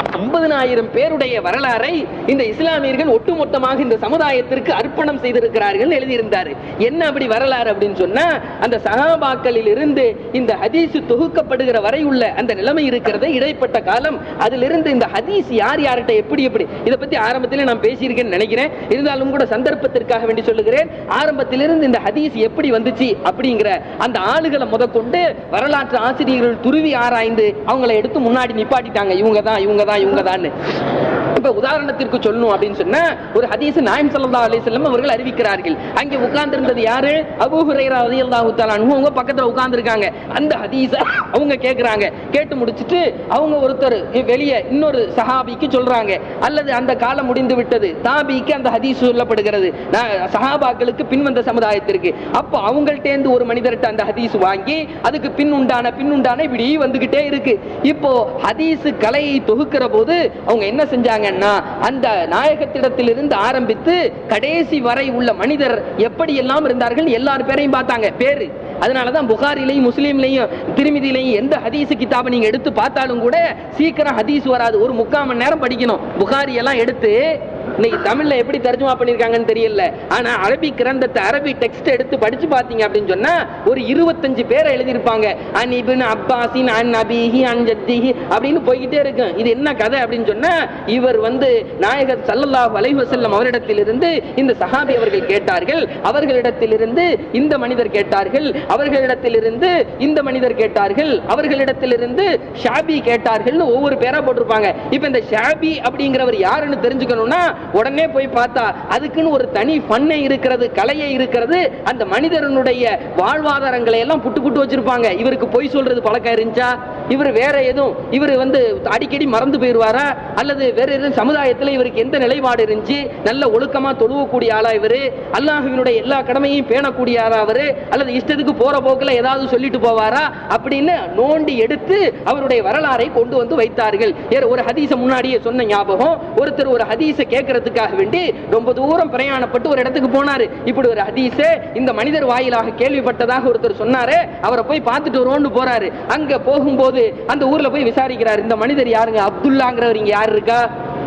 முப்பதினாயிரம் பேருடைய வரலாறை இந்த இஸ்லாமியர்கள் ஒட்டுமொத்தமாக இந்த சமுதாயத்திற்கு அர்ப்பணம் செய்திருக்கிறார்கள் எழுதியிருந்தார். என்ன அப்படி வரலாறு அப்படின்னு சொன்னா, அந்த சஹாபாக்களில் இருந்து இந்த ஹதீஸ் தொகுக்கப்படுகிற வரை உள்ள அந்த நிலைமை இருக்கிறது, இடைப்பட்ட காலம். அதிலிருந்து இந்த ஹதீஸ் யார் யார்கிட்ட எப்படி எப்படி, இதை பத்தி ஆரம்பத்தில் நான் பேசியிருக்கேன்னு நினைக்கிறேன். இருந்தாலும் கூட சந்தர்ப்பத்திற்காக வேண்டி சொல்லுகிறேன். ஆரம்பத்திலிருந்து இந்த ஹதீஸ் எப்படி வந்துச்சு அப்படிங்கிற அந்த ஆளுகளை முதற்கொண்டு வரலாற்று ஆசிரியர்கள் துருவி ஆராய்ந்து அவங்களை எடுத்து முன்னாடி நிப்பாட்டிட்டாங்க. இவங்க தான் இவங்க தான் இவங்க தான். இப்ப உதாரணத்திற்கு சொல்லணும் அப்படின்னு சொன்னா, ஒரு ஹதீஸ் நாயகம் ஸல்லல்லாஹு அலைஹி வஸல்லம் அவர்கள் அறிவிக்கிறார்கள். அங்கே உட்கார்ந்து இருந்தது யாரு? அபூ ஹுரைரா ரலியல்லாஹு தஆலா அன்ஹு. அவங்க பக்கத்துல உட்கார்ந்து இருக்காங்க. அந்த ஹதீஸ அவங்க கேட்கறாங்க. கேட்டு முடிச்சிட்டு அவங்க ஒருத்தர் வெளியே இன்னொரு சஹாபிக்கு சொல்றாங்க, அல்லது அந்த காலம் முடிந்து விட்டது, தாபிக்கு அந்த ஹதீஸ் சொல்லப்படுகிறது, சஹாபாக்களுக்கு பின் வந்த சமுதாயத்திற்கு. அப்ப அவங்கள்ட்ட இருந்து ஒரு மனிதர்கிட்ட அந்த ஹதீஸ் வாங்கி அதுக்கு பின் உண்டான பின் உண்டான இப்படி வந்துகிட்டே இருக்கு. இப்போ ஹதீஸ் கலையை தொகுக்கிற போது அவங்க என்ன செஞ்சாங்கன்னா, அந்த நாயகத்திடத்திலிருந்து ஆரம்பித்து கடைசி வரை உள்ள மனிதர் எப்படி எல்லாம் இருந்தார்கள் எல்லார் பேரையும் பார்த்தாங்க, பேரு. அதனாலதான் புகாரிலையும் முஸ்லீம்லையும் திருமிதிலையும் எந்த ஹதீஸ் கிதாபை நீங்க எடுத்து பார்த்தாலும் கூட சீக்கிரம் ஹதீஸ் வராது. ஒரு முக்கால் மணி நேரம் படிக்கணும். புகாரி எல்லாம் எடுத்து இன்னைக்கு தமிழ்ல எப்படி தர்ஜுமா பண்ணிருக்காங்கன்னு தெரியல, ஆனா அரபி கிரந்தத்தை அரபி டெக்ஸ்ட் எடுத்து படிச்சு பாத்தீங்க அப்படின்னு சொன்னா ஒரு இருபத்தஞ்சு பேரை எழுதியிருப்பாங்க. அன் இப்னு அப்பாஸின் அன் அபீஹி அன் ஜத்திஹி அப்படின்னு போய்கிட்டே இருக்கு. இது என்ன கதை அப்படின்னு சொன்னா, இவர் வந்து நாயகர் ஸல்லல்லாஹு அலைஹி வஸல்லம் அவரிடத்திலிருந்து இந்த சஹாபி அவர்கள் கேட்டார்கள், அவர்களிடத்திலிருந்து இந்த மனிதர் கேட்டார்கள், அவர்களிடத்திலிருந்து இந்த மனிதர் கேட்டார்கள், அவர்களிடத்திலிருந்து ஷாபி கேட்டார்கள், ஒவ்வொரு பேரா போட்டிருப்பாங்க. இப்ப இந்த ஷாபி அப்படிங்கிறவர் யாருன்னு தெரிஞ்சுக்கணும்னா உடனே போய் பார்த்தா அதுக்குன்னு ஒரு தனி பண்ணை இருக்கிறது, கலையை இருக்கிறது. அந்த மனிதனுடைய வாழ்வாதாரங்களை எல்லாம் புட்டு புட்டு வச்சிருப்பாங்க. இவருக்கு பொய் சொல்றது பழக்கம் இருந்துச்சா, இவர் வேற எதுவும் இவர் வந்து அடிக்கடி மறந்து போயிருவாரா, அல்லது வேற எதுவும் சமுதாயத்தில் இவருக்கு எந்த நிலைப்பாடு இருந்துச்சு, நல்ல ஒழுக்கமா தொழுவக்கூடிய ஆளா இவரு, அல்லாஹ்வினுடைய எல்லா கடமையும் பேணக்கூடிய ஆளா அவரு, அல்லது இஷ்டத்துக்கு போற போக்குல ஏதாவது சொல்லிட்டு போவாரா அப்படின்னு நோண்டி எடுத்து அவருடைய வரலாறை கொண்டு வந்து வைத்தார்கள். ஒரு ஹதீஸ முன்னாடியே சொன்ன ஞாபகம், ஒருத்தர் ஒரு ஹதீஸ கேட்கறதுக்காக வேண்டி ரொம்ப தூரம் பிரயாணப்பட்டு ஒரு இடத்துக்கு போனாரு. இப்படி ஒரு ஹதீஸ இந்த மனிதர் வாயிலாக கேள்விப்பட்டதாக ஒருத்தர் சொன்னாரு, அவரை போய் பார்த்துட்டு வருவோம்னு போறாரு. அங்க போகும்போது அந்த ஊர்ல போய் விசாரிக்கிறார், இந்த மனிதர் யாருங்க, அப்துல்லாங்கிறவர் இங்க யாரு இருக்கா?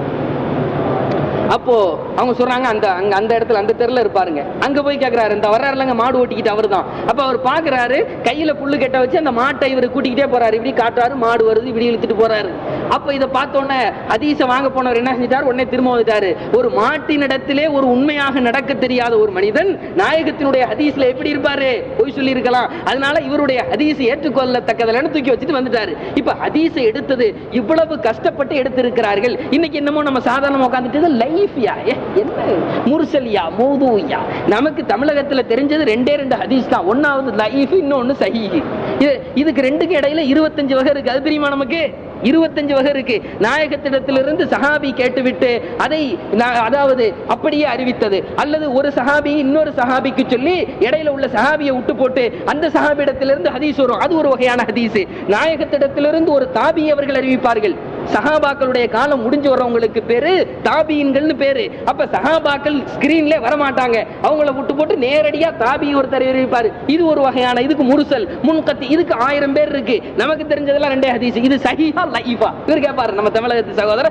அப்போ அவங்க சொல்றாங்க, அந்த அங்க அந்த இடத்துல அந்த தெருல இருப்பாருங்க. அங்க போய் கேட்கிறாரு, இந்த வர்றாருலங்க மாடு ஓட்டிக்கிட்டு அவர் தான். அப்ப அவர் பாக்குறாரு, கையில புல்லு கெட்ட வச்சு அந்த மாட்டை இவர் கூட்டிக்கிட்டே போறாரு. இப்படி காட்டுறாரு, மாடு வருது, இப்படி இழுத்துட்டு போறாரு. அப்ப இதை பார்த்தோன்னே ஹதீஸ வாங்க போனவர் என்ன செஞ்சிட்டாரு, உடனே திரும்ப வந்துட்டாரு. ஒரு மாட்டின் இடத்திலே ஒரு உண்மையாக நடக்க தெரியாத ஒரு மனிதன் நாயகத்தினுடைய ஹதீஸ்ல எப்படி இருப்பாரு, போய் சொல்லி இருக்கலாம். அதனால இவருடைய ஹதீஸ் ஏற்றுக்கொள்ளத்தக்கதல்னு தூக்கி வச்சுட்டு வந்துட்டாரு. இப்ப ஹதீஸை எடுத்தது இவ்வளவு கஷ்டப்பட்டு எடுத்திருக்கிறார்கள். இன்னைக்கு என்னமோ நம்ம சாதாரணமா உட்காந்துட்டு லைஃப்யா என்ன முர்சலியா மௌதுயா, நமக்கு தமிழகத்துல தெரிஞ்சது ரெண்டே ரெண்டு ஹதீஸ் தான். ஒன்னாவது லைஃப், இன்னொன்னு சஹீஹ். இதுக்கு ரெண்டுக்கு இடையில இருபத்தஞ்சு வகை இருக்கு. அது தெரியுமா நமக்கு? இருபத்தஞ்சு வகை இருக்கு. நாயகத்திடத்திலிருந்து சஹாபி கேட்டுவிட்டு அதை அதாவது அப்படியே அறிவித்தது, அல்லது ஒரு சஹாபி இன்னொரு சஹாபிக்கு சொல்லி இடையில உள்ள சஹாபியை விட்டு போட்டு அந்த சஹாபியிடத்திலிருந்து ஹதீஸ் வரும், அது ஒரு வகையான ஹதீஸ். நாயகத்திடத்திலிருந்து ஒரு தாபி அவர்கள் அறிவிப்பார்கள். சஹாபாக்களுடைய காலம் முடிஞ்சு வர்றவங்களுக்கு பேரு தாபியின்கள்னு பேரு. அப்ப சஹாபாக்கள் ஸ்கிரீன்ல வரமாட்டாங்க, அவங்கள விட்டு போட்டு நேரடியா தாபி ஒருத்தர் அறிவிப்பாரு. இது ஒரு வகையான, இதுக்கு முர்சல் முன்கத்தி, இதுக்கு ஆயிரம் பேர் இருக்கு. நமக்கு தெரிஞ்சதெல்லாம் ரெண்டே ஹதீஸ். இது சஹீஹா லைஃபா? இவர் கேட்பாரு நம்ம தமிழகத்து சகோதரர்,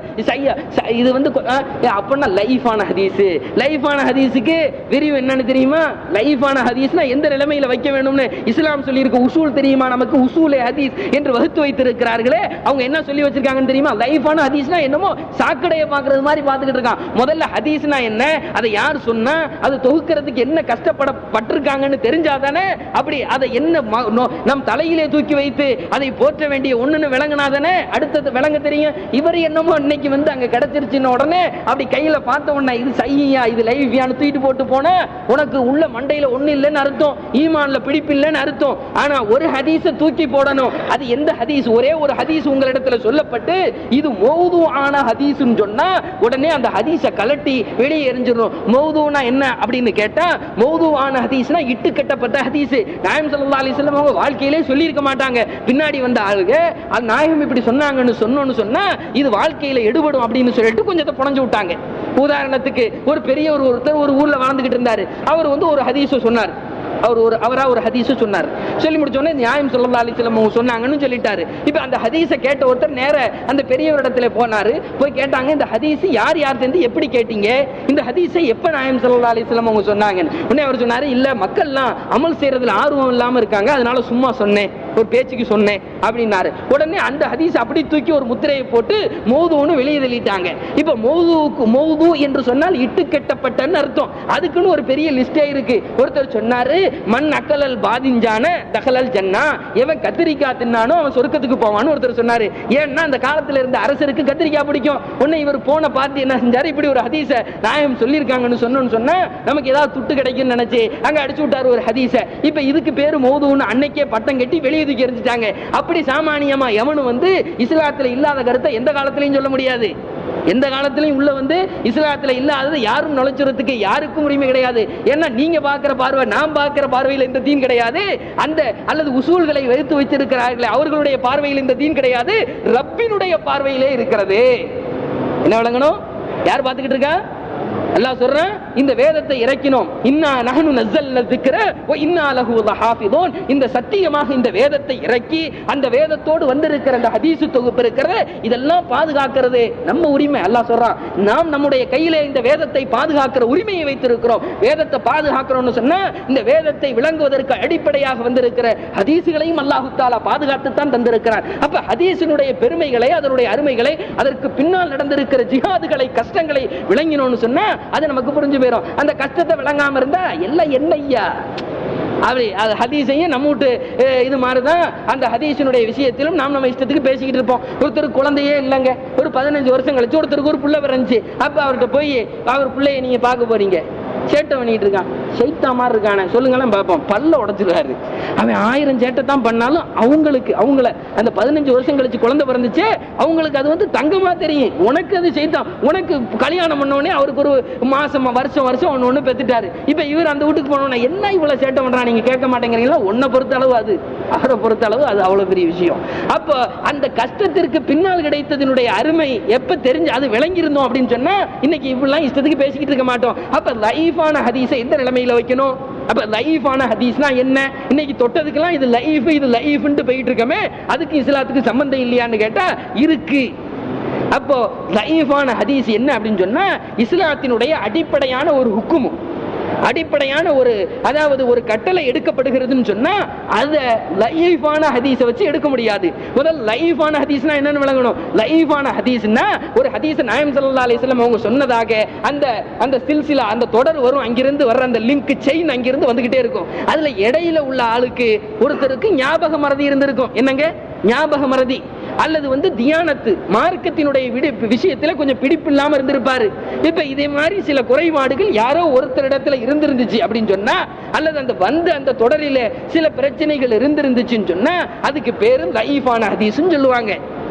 இது வந்து அப்படின்னா லைஃபான ஹதீஸ். லைஃபான ஹதீஸுக்கு விரிவு என்னன்னு தெரியுமா? லைஃபான ஹதீஸ்னா எந்த நிலைமையில வைக்க வேணும்னு இஸ்லாம் சொல்லி இருக்கு. உசூல் தெரியுமா நமக்கு? உசூலே ஹதீஸ் என்று வகுத்து வைத்திருக்கிறார்களே, அவங்க என்ன சொல்லி வச்சிருக்காங்கன்னு தெரியுமா? லைஃபான ஹதீஸ்னா என்னமோ சாக்கடையை பார்க்கிறது மாதிரி பார்த்துக்கிட்டு இருக்கான். முதல்ல ஹதீஸ்னா என்ன, அதை யார் சொன்னா, அது தொகுக்கிறதுக்கு என்ன கஷ்டப்படப்பட்டிருக்காங்கன்னு தெரிஞ்சாதானே அப்படி அதை என்ன நம் தலையிலே தூக்கி வைத்து அதை போற்ற வேண்டிய ஒண்ணுன்னு விளங்கினாதானே அடுத்தது விளங்க தெரியும். இவர் என்னமோ இன்னைக்கு வந்து அங்க கிடைச்சிருச்சுன்னு உடனே அப்படி கையில பார்த்த உடனே இது சையா இது லைஃபியான்னு தூக்கிட்டு போட்டு போனா உனக்கு உள்ள மண்டையில ஒண்ணு இல்லைன்னு அர்த்தம், ஈமான்ல பிடிப்பு இல்லைன்னு அர்த்தம். ஆனா ஒரு ஹதீஸை தூக்கி போடணும். அது எந்த ஹதீஸ்? ஒரே ஒரு ஹதீஸ் உங்களிடத்துல சொல்லப்பட்டு இது மௌதுஆன ஹதீஸ்னு சொன்னா உடனே அந்த ஹதீஸை கலட்டி வெளியே எறிஞ்சிடணும். மௌதுனா என்ன அப்படின்னு கேட்டா, மௌதுஆன ஹதீஸ்னா இட்டு கட்டப்பட்ட ஹதீஸ். நாயகம் ஸல்லல்லாஹு அலைஹி வஸல்லம் அவங்க வாழ்க்கையிலே சொல்லி இருக்க மாட்டாங்க. பின்னாடி வந்த ஆளுங்க அது நாயகம் இப்படி சொன்னாங்கன்னு சொன்னோன்னு சொன்னா இது வாழ்க்கையில எடுபடும் அப்படின்னு சொல்லிட்டு கொஞ்சத்தை புனஞ்சு விட்டாங்க. உதாரணத்துக்கு ஒரு பெரிய ஒரு ஒருத்தர் ஒரு ஊர்ல வாழ்ந்துகிட்டு இருந்தாரு. அவர் வந்து ஒரு ஹதீஸை சொன்னார். அவர் ஒரு அவரா ஒரு ஹதீஸ் சொன்னார். சொல்லி முடிச்ச உடனே நியாயம் ஸல்லல்லாஹு அலைஹி வஸல்லம் சொன்னாங்கன்னு சொல்லிட்டாரு. இப்ப அந்த ஹதீஸை கேட்ட ஒருத்தர் நேர அந்த பெரியவரிடத்துல போனாரு. போய் கேட்டாங்க, இந்த ஹதீஸ் யார் யார் சேர்ந்து எப்படி கேட்டீங்க, இந்த ஹதீஸை எப்ப நியாயம் ஸல்லல்லாஹு அலைஹி வஸல்லம் அவங்க சொன்னாங்க? உடனே அவர் சொன்னாரு, இல்ல மக்கள்லாம் அமல் செய்யறதுல ஆர்வம் இல்லாம இருக்காங்க, அதனால சும்மா சொன்னேன், ஒரு பேச்சுக்கு சொன்னேன் அப்படின்னாரு. உடனே அந்த ஹதீஸ் அப்படி தூக்கி ஒரு முத்திரையை போட்டு மௌதுன்னு வெளியே தள்ளிட்டாங்க. இப்ப மௌதுக்கு மௌது என்று சொன்னால் இட்டு கட்டப்பட்டன்னு அர்த்தம். அதுக்குன்னு ஒரு பெரிய லிஸ்டே இருக்கு. ஒருத்தர் சொன்னாரு, மண் அக்கலல் பாதிஞ்சான தகலல் ஜன்னா, எவன் கத்திரிக்காய் தின்னானோ அவன் சொர்க்கத்துக்கு போவான்னு ஒருத்தர் சொன்னாரு. ஏன்னா அந்த காலத்துல இருந்த அரசருக்கு கத்திரிக்காய் பிடிக்கும். உடனே இவர் போன பார்த்து என்ன செஞ்சாரு, இப்படி ஒரு ஹதீஸ நாயம் சொல்லியிருக்காங்கன்னு சொன்னோன்னு சொன்னா நமக்கு ஏதாவது துட்டு கிடைக்கும்னு நினைச்சு அங்க அடிச்சு விட்டாரு ஒரு ஹதீஸ. இப்ப இதுக்கு பேரு மௌதுன்னு அன்னைக்கே பட்டம் கட்டி வெளியே தூக்கி எறிஞ்சிட்டாங்க. அப்படி சாமானியமா எவனும் வந்து இஸ்லாத்துல இல்லாத கருத்தை எந்த காலத்திலையும் சொல்ல முடியாது. எந்த காலத்திலையும் உள்ள வந்து இஸ்லாத்துல இல்லாதது யாரும் நுழைச்சுறதுக்கு யாருக்கும் உரிமை கிடையாது. ஏன்னா நீங்க பாக்குற பார்வை நான் பாக்குற பார்வையில் இந்த தீன் கிடையாது. அந்த அல்லது உசூல்களை வைத்து வச்சிருக்கிறார்களே அவர்களுடைய பார்வையில் இந்த தீன் கிடையாது, ரப்பினுடைய பார்வையிலே இருக்கிறது. என்ன விளங்கணும்? யார் பார்த்துக்கிட்டு இருக்கா? அல்லாஹ் சொல்றான், இந்த வேதத்தை இறக்கினோம், இன்னா நஹ்னு நஸல்னா ذிக்ர வ இன்னா லஹு லஹாஃபிதூன். இந்த சத்தியமாக இந்த வேதத்தை இறக்கி அந்த வேதத்தோடு வந்திருக்கிற அந்த ஹதீஸ் தொகுப்பு இருக்கிறது, இதெல்லாம் பாதுகாக்கிறது நம்ம உரிமை. அல்லாஹ் சொல்றான், நாம் நம்முடைய கையிலே இந்த வேதத்தை பாதுகாக்கிற உரிமையை வைத்திருக்கிறோம். வேதத்தை பாதுகாக்கிறோம்னு சொன்னா இந்த வேதத்தை விளங்குவதற்கு அடிப்படையாக வந்திருக்கிற ஹதீஸ்களையும் அல்லாஹ் தஆலா பாதுகாத்து தான் தந்திருக்கிறான். அப்ப ஹதீஸினுடைய பெருமைகளை, அதனுடைய அருமைகளை, அதற்கு பின்னால் நடந்திருக்கிற ஜிஹாதுகளை, கஷ்டங்களை விளங்கினோம்னு சொன்னா அது நமக்கு புரிஞ்சு போயிடும். அந்த கஷ்டத்தை விளங்காம இருந்தா எல்லாம் என்னையா அப்படி ஹதீஸையும் நம்ம விட்டு இது மாதிரிதான் அந்த ஹதீஸினுடைய விஷயத்திலும் நாம் நம்ம இஷ்டத்துக்கு பேசிக்கிட்டு இருப்போம். ஒருத்தருக்கு குழந்தையே இல்லைங்க, ஒரு பதினஞ்சு வருஷம் கழிச்சு ஒருத்தருக்கு ஒரு புள்ள பிறந்துச்சு. அப்ப அவர்கிட்ட போய் அவர் பிள்ளைய நீங்க பார்க்க போறீங்க, சேட்டை பண்ணிட்டு இருக்கான், சைத்தா மாதிரி இருக்கான சொல்லுங்களேன் பார்ப்போம், பல்ல உடைச்சிருக்காரு. அவன் ஆயிரம் சேட்டை தான் பண்ணாலும் அவங்களுக்கு அவங்கள அந்த பதினஞ்சு வருஷம் கழிச்சு குழந்தை பிறந்துச்சு, அவங்களுக்கு அது வந்து தங்கமா தெரியும். உனக்கு அது சைத்தான். உனக்கு கல்யாணம் பண்ணோடனே அவருக்கு ஒரு மாசம் வருஷம் வருஷம் ஒன்னு ஒண்ணு பெத்துட்டாரு. இப்ப இவர் அந்த வீட்டுக்கு போனோம்னா என்ன இவ்வளவு சேட்டை பண்றான் நீங்க கேட்க மாட்டேங்கிறீங்களா? உன்னை பொறுத்த அளவு அது, அவரை பொறுத்த அளவு அது அவ்வளவு பெரிய விஷயம். அப்போ அந்த கஷ்டத்திற்கு பின்னால் கிடைத்ததனுடைய அருமை எப்ப தெரிஞ்சு அது விளங்கி இருந்தோம் அப்படின்னு சொன்னா இன்னைக்கு இப்படிலாம் இஷ்டத்துக்கு பேசிக்கிட்டு இருக்க மாட்டோம். அப்ப லைஃபான ஹதீஸை எந்த நிலைமையில வைக்கணும்? அப்ப லைஃபான ஹதீஸ்னா என்ன? இன்னைக்கு தொட்டதுக்கெல்லாம் இது லைஃப் இது லைஃப்னு போயிட்டு இருக்கமே, அதுக்கு இஸ்லாத்துக்கு சம்பந்தம் இல்லையான்னு கேட்டா இருக்கு. அப்போ லைஃபான ஹதீஸ் என்ன அப்படின்னு சொன்னா இஸ்லாத்தினுடைய அடிப்படையான ஒரு ஹுக்குமு, அடிப்படையான ஒரு அதாவது ஒரு கட்டளை எடுக்கப்படுகிறதுன்னு சொன்னா அத லைஃபான ஹதீஸை வச்சு எடுக்க முடியாது. முதல் லைஃபான ஹதீஸ்னா என்னன்னு விளங்கணும். லைஃபான ஹதீஸ்னா ஒரு ஹதீஸ் நாயகம் ஸல்லல்லாஹு அலைஹி வஸல்லம் அவங்க சொன்னதாக அந்த அந்த சில்சிலா அந்த தொடர் வரும், அங்கிருந்து வர்ற அந்த லிங்க் செயின் அங்கிருந்து வந்துகிட்டே இருக்கும். அதுல இடையில உள்ள ஆளுக்கு ஒருத்தருக்கு ஞாபக மறதி இருந்திருக்கும். என்னங்க ஞாபக மறதி அல்லது வந்து தியானத்து மார்க்கத்தினுடைய விஷயத்துல கொஞ்சம் பிடிப்பு இல்லாம இருந்திருப்பாரு. இப்ப இதே மாதிரி சில குறைபாடுகள் யாரோ ஒருத்தரிடத்துல இருந்திருந்துச்சு அப்படின்னு சொன்னா அல்லது அந்த வந்து அந்த தொடரில சில பிரச்சனைகள் இருந்திருந்துச்சுன்னு சொன்னா அதுக்கு பேரு லைஃபான ஹதீஸ்னு சொல்லுவாங்க.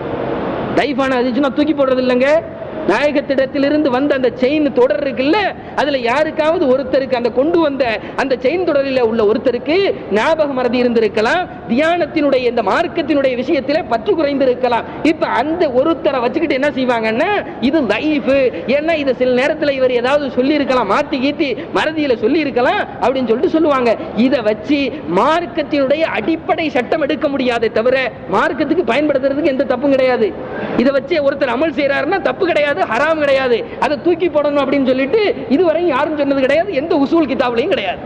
லைஃபான ஹதீஸ்னா தூக்கி போடுறது இல்லைங்க. நாயகத்திடத்திலிருந்து வந்த அந்த செயின் தொடர் இருக்குல்ல, அதுல யாருக்காவது ஒருத்தருக்கு அந்த கொண்டு வந்த அந்த செயின் தொடரில் உள்ள ஒருத்தருக்கு ஞாபக மறதி இருந்திருக்கலாம், தியானத்தினுடைய இந்த மார்க்கத்தினுடைய விஷயத்திலே பற்று குறைந்து இருக்கலாம். இப்ப அந்த ஒருத்தரை வச்சுக்கிட்டு என்ன செய்வாங்கன்னா இது லைஃப், ஏன்னா இது சில நேரத்தில் இவர் ஏதாவது சொல்லி இருக்கலாம், மாத்தி கீத்தி மறதியில சொல்லி இருக்கலாம் அப்படின்னு சொல்லிட்டு சொல்லுவாங்க. இதை வச்சு மார்க்கத்தினுடைய அடிப்படை சட்டம் எடுக்க முடியாதே தவிர மார்க்கத்துக்கு பயன்படுத்துறதுக்கு எந்த தப்பும் கிடையாது. இதை வச்சு ஒருத்தர் அமல் செய்யறாருன்னா தப்பு கிடையாது, ஹராம் கிடையாது, அதை தூக்கி போடணும் அப்படின்னு சொல்லிட்டு இதுவரை யாரும் சொன்னது கிடையாது, எந்த உசூல் கிதாபுலையும் கிடையாது.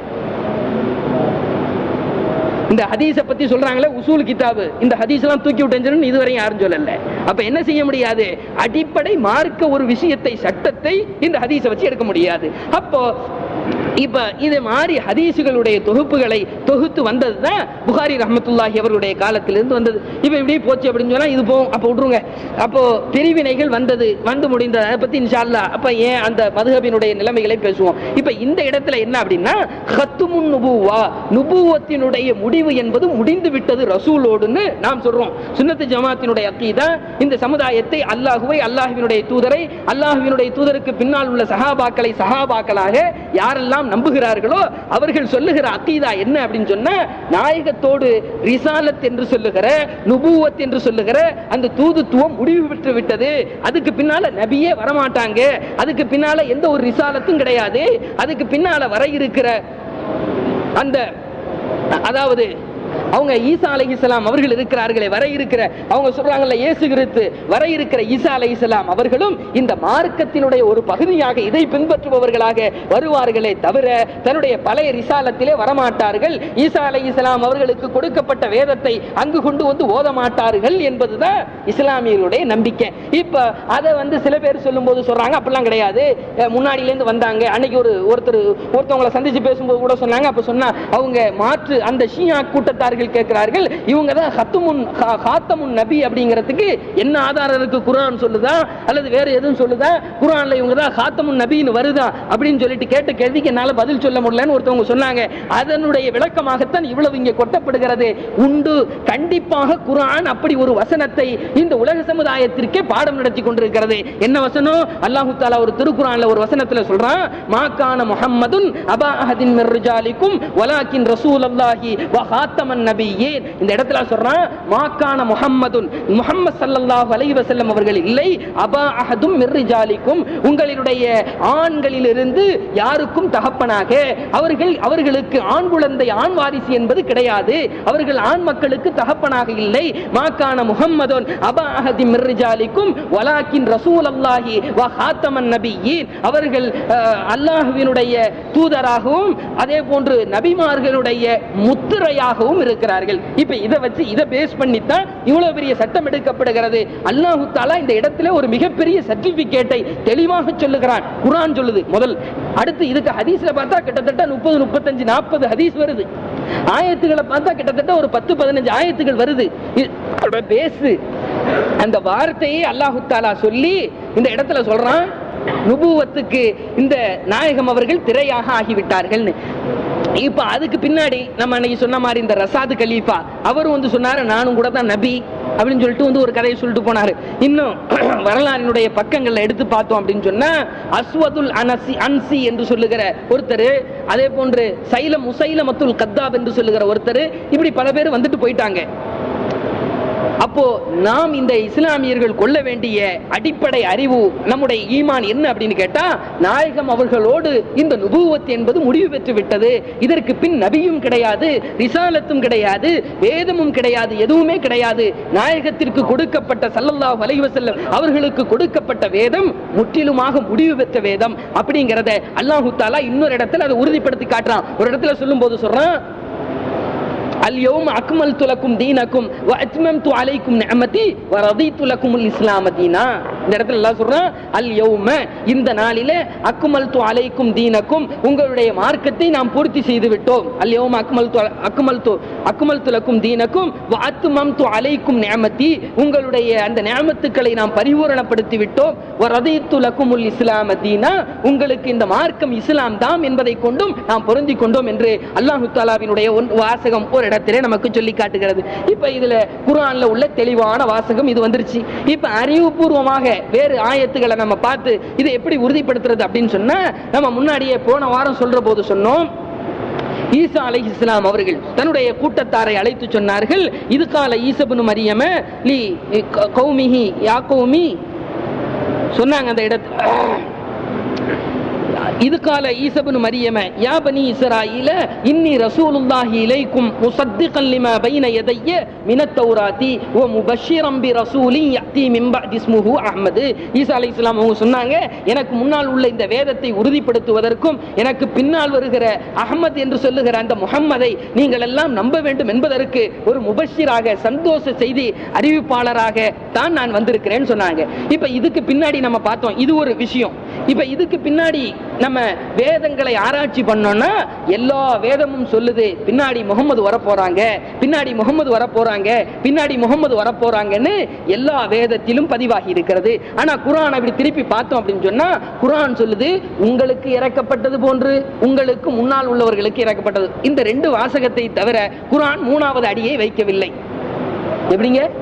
இந்த ஹதீஸை பத்தி சொல்றாங்களே உசூல் கிதாபு, இந்த ஹதீஸ் எல்லாம் தூக்கி விட்டேன்னு இதுவரை யாரும் சொல்லல. அப்ப என்ன செய்ய முடியாது? அடிப்படை மார்க்க ஒரு விஷயத்தை சட்டத்தை இந்த ஹதீஸை வச்சு எடுக்க முடியாது. அப்போ இப்ப இது மாதிரி ஹதீசுகளுடைய தொகுப்புகளை தொகுத்து வந்ததுதான் புகாரி ரஹ்மத்துல்லாஹி அவர்களுடைய காலத்திலிருந்து வந்தது. இப்ப இப்படி போச்சு அப்படின்னு சொன்னா இது போகும், அப்ப விட்டுருங்க. அப்போ பிரிவினைகள் வந்தது, வந்து முடிந்தது. அதை பத்தி இன்ஷா அல்லாஹ் அப்ப ஏன் அந்த மதுஹபினுடைய நிலைமைகளை பேசுவோம். இப்ப இந்த இடத்துல என்ன அப்படின்னா ஹத்துமுன் நுபுவா, நுபுவத்தினுடைய முடிவு என்பது முடிந்து விட்டது ரசூலோடுன்னு நாம் சொல்றோம். சுன்னத்து ஜமாத்தினுடைய அக்கீதா இந்த சமுதாயத்தை அல்லாஹுவை, அல்லாஹ்வினுடைய தூதரை, அல்லாஹ்வினுடைய தூதருக்கு பின்னால் உள்ள சஹாபாக்களை சஹாபாக்களாக யாரெல்லாம் நம்புகிறார்களோ அவர்கள் சொல்லுகிற அக்கீதா என்ன அப்படின்னு சொன்னா நாயகத்தோடு ரிசாலத் என்று சொல்லுகிற நுபுவத் என்று சொல்லுகிற அந்த தூதுத்துவம் முடிவு பெற்று விட்டது. அதுக்கு பின்னால நபியே வரமாட்டாங்க, அதுக்கு பின்னால எந்த ஒரு ரிசாலத்தும் கிடையாது, அதுக்கு பின்னால வர இருக்கிற அந்த அதாவது அவங்க ஈசா அலைஹிஸ்ஸலாம் அவர்கள் இருக்கிறார்களே, வர இருக்கிற அவங்க சொல்றாங்கல்ல இயேசு கிறிஸ்து, வர இருக்கிற ஈசா அலைஹிஸ்ஸலாம் அவர்களும் இந்த மார்க்கத்தினுடைய ஒரு பகுதியாக இதை பின்பற்றுபவர்களாக வருவார்களே தவிர தன்னுடைய பழைய ரிசாலத்திலே வரமாட்டார்கள். ஈசா அலைஹிஸ்ஸலாம் அவர்களுக்கு கொடுக்கப்பட்ட வேதத்தை அங்கு கொண்டு வந்து ஓத மாட்டார்கள் என்பதுதான் இஸ்லாமியர்களுடைய நம்பிக்கை. இப்ப அதை வந்து சில பேர் சொல்லும் போது சொல்றாங்க அப்படிலாம் கிடையாது, முன்னாடியில இருந்து வந்தாங்க. அன்னைக்கு ஒரு ஒருத்தர் ஒருத்தவங்களை சந்திச்சு பேசும்போது கூட சொன்னாங்க, அப்ப சொன்னா அவங்க மாற்று அந்த ஷியா கூட்டத்தார்கள் கேட்கிறார்கள், இவங்க தான் ஹத்துமுன் ஹாத்தமுன் நபி அப்படிங்கிறதுக்கு என்ன ஆதாரம் இருக்கு? குர்ஆன் சொல்லுதா அல்லது வேற எதுவும் சொல்லுதா? குர்ஆன்ல இவங்க தான் ஹாத்தமுன் நபின்னு வருதா அப்படின்னு சொல்லிட்டு கேட்ட கேள்விக்கு என்னால பதில் சொல்ல முடியலன்னு ஒருத்தவங்க சொன்னாங்க. அதனுடைய விளக்கமாகத்தான் இவ்வளவு இங்கே கொட்டப்படுகிறது. உண்டு, கண்டிப்பாக குர்ஆன் அப்படி ஒரு வசனத்தை இந்த உலக சமுதாயத்திற்கே பாடம் நடத்தி கொண்டிருக்கிறது. என்ன வசனம்? அல்லாஹ் தஆலா ஒரு திருக்குர்ஆன்ல ஒரு வசனத்துல சொல்றான், மாகான முஹம்மதுன் அபா அஹதின் மிர் ரிஜாலிக்கும் வலாக்கின் ரசூலுல்லாஹி வ ஹாத்தமன் நபியீன். இந்த இடத்துல சொல்றான் மாகான முஹம்மதுன், முஹம்மது ஸல்லல்லாஹு அலைஹி வஸல்லம் அவர்கள் இல்லை, அபா அஹதும் மிர் ரிஜாலிக்கும், உங்களுடைய ஆண்களிலிருந்து யாருக்கும் தகப்பனாக, அவர்கள் அவர்களுக்கு ஆண் குழந்தை ஆண் வாரிசு என்பது கிடையாது, அவர்கள் ஆண் மக்களுக்கு தகப்பனாக இல்லை. மாகான முஹம்மதுன் அபா அஹதின் மிர் ரிஜாலிக்கும் வலாக்கின் ரசூலுல்லாஹி வ ஹாத்தமன் நபியீன், அவர்கள் அல்லாஹ்வினுடைய தூதராகவும் அதே போன்று நபிமார்களுடைய முத்திரையாகவும் இருக்கிறார்கள். இப்ப இதை வச்சு இதை பேஸ் பண்ணி தான் இவ்வளவு பெரிய சட்டம் எடுக்கப்படுகிறது. அல்லாஹ் தஆலா இந்த இடத்துல ஒரு மிகப்பெரிய சர்டிபிகேட்டை தெளிவாக சொல்லுகிறான். குர்ஆன் சொல்லுது முதல். அடுத்து இதுக்கு ஹதீஸ்ல பார்த்தா கிட்டத்தட்ட முப்பது முப்பத்தஞ்சு நாற்பது ஹதீஸ் வருது. ஆயத்துக்களை பார்த்தா கிட்டத்தட்ட ஒரு பத்து பதினஞ்சு ஆயத்துகள் வருது. பேஸ் அந்த வார்த்தையை அல்லாஹ் தஆலா சொல்லி இந்த இடத்துல சொல்றான், நுபுவத்துக்கு இந்த நாயகம் அவர்கள் திரையாக ஆகிவிட்டார்கள். இப்ப அதுக்கு பின்னாடி நம்ம அன்னைக்கு சொன்ன மாதிரி இந்த ரசாது கலீஃபா அவரும் வந்து சொன்னாரு, நானும் கூட தான் நபி அப்படின்னு சொல்லிட்டு வந்து ஒரு கதையை சொல்லிட்டு போனாரு. இன்னும் வரலாறினுடைய பக்கங்கள்ல எடுத்து பார்த்தோம் அப்படின்னு சொன்னா, அஸ்வதுல் அனசி அன்சி என்று சொல்லுகிற ஒருத்தர், அதே போன்று சைலம் முசைலமத்துல் கத்தாப் என்று சொல்லுகிற ஒருத்தர், இப்படி பல பேர் வந்துட்டு போயிட்டாங்க. அப்போ நாம் இந்த இஸ்லாமியர்கள் கொள்ள வேண்டிய அடிப்படை அறிவு, நம்முடைய ஈமான் என்ன அப்படின்னு கேட்டா, நாயகம் அவர்களோடு இந்த நுபுவத் என்பது முடிவு பெற்று விட்டது. இதற்கு பின் நபியும் கிடையாது, ரிசாலத்தும் கிடையாது, வேதமும் கிடையாது, எதுவுமே கிடையாது. நாயகத்திற்கு கொடுக்கப்பட்ட ஸல்லல்லாஹு அலைஹி வஸல்லம் அவர்களுக்கு கொடுக்கப்பட்ட வேதம் முற்றிலுமாக முடிவு பெற்ற வேதம் அப்படிங்கிறத அல்லாஹ் தஆலா இன்னொரு இடத்துல அதை உறுதிப்படுத்தி காட்டுறான். ஒரு இடத்துல சொல்லும் போது சொல்றான், اليوم أكملت لكم دينكم وأتممت عليكم نعمتي ورضيت لكم الإسلام دينا. இந்த இடத்துல அல்லாஹ் சொல்றான், அல் யௌம, இந்த நாளிலே, அக்மல்து அலைக்கும் தீனக்கும், உங்களுடைய மார்க்கத்தை நாம் பூர்த்தி செய்து விட்டோம். அல் யௌம அக்மல்து அக்மல்து அக்மல்து லக்கும் தீனக்கும் வ அத்மம்து அலைக்கும் நிஅமதி, உங்களுடைய அந்த நிஅமத்துக்களை நாம் பரிபூரணப்படுத்தி விட்டோம். வ ரதீத்து லக்குமுல் இஸ்லாம தீனா, உங்களுக்கு இந்த மார்க்கம் இஸ்லாம் தான் என்பதை கொண்டும் நாம் பொருந்தி கொண்டோம் என்று அல்லாஹ் தஆலாவினுடைய வாசகம் ஒரு இடத்திலே நமக்கு சொல்லி காட்டுகிறது. இப்ப இதுல குர்ஆன்ல உள்ள தெளிவான வாசகம் இது வந்துருச்சு. இப்ப அறிவுபூர்வமாக வேறு ஆயத்துக்களை நம்ம பார்த்து இதை எப்படி உறுதிப்படுத்துறது அப்படின்னு சொன்னா, நம்ம முன்னாடியே போன வாரம் சொல்ற போது சொன்னோம், ஈசா அலைஹிஸ்ஸலாம் அவர்கள் தன்னுடைய கூட்டத்தாரை அழைத்து சொன்னார்கள், இது கால ஈசா இப்னு மரியம லி கௌமிஹி யா கௌமி சொன்னாங்க. அந்த இடத்துல இது கால ஈசா இப்னு மரியம யா பனி இஸ்ராயீல இன்னி ரசூலுல்லாஹி இலைக்கும் முஸத்திகன் லிமா பைன யதைய மினத் தௌராத்தி வ முபஷ்ஷிரன் பி ரசூலின் யஅதி மின் பஅதி இஸ்முஹு அஹ்மத். ஈசா அலைஹிஸ்ஸலாம் அவங்க சொன்னாங்க, எனக்கு முன்னால் உள்ள இந்த வேதத்தை உறுதிப்படுத்துவதற்கும் எனக்கு பின்னால் வருகிற அஹ்மத் என்று சொல்லுகிற அந்த முஹம்மதை நீங்கள் எல்லாம் நம்ப வேண்டும் என்பதற்கு ஒரு முபஷ்ஷிராக, சந்தோஷ செய்தி அறிவிப்பாளராக தான் நான் வந்திருக்கிறேன்னு சொன்னாங்க. இப்ப இதுக்கு பின்னாடி நம்ம பார்த்தோம், இது ஒரு விஷயம். இப்ப இதுக்கு பின்னாடி நம்ம வேதங்களை ஆராய்ச்சி பண்ணோம்னா எல்லா வேதமும் சொல்லுது பின்னாடி முகமது வர போறாங்க, பின்னாடி முகமது வர போறாங்க, பின்னாடி முகமது வர போறாங்கன்னு எல்லா வேதத்திலும் பதிவாகி இருக்கிறது. ஆனா குர்ஆன் அப்படி திருப்பி பார்த்தோம் அப்படின்னு சொன்னா, குர்ஆன் சொல்லுது உங்களுக்கு இறக்கப்பட்டது போன்று உங்களுக்கு முன்னால் உள்ளவர்களுக்கு இறக்கப்பட்டது. இந்த ரெண்டு வாசகத்தை தவிர குர்ஆன் மூணாவது அடியை வைக்கவில்லை. எப்படிங்க?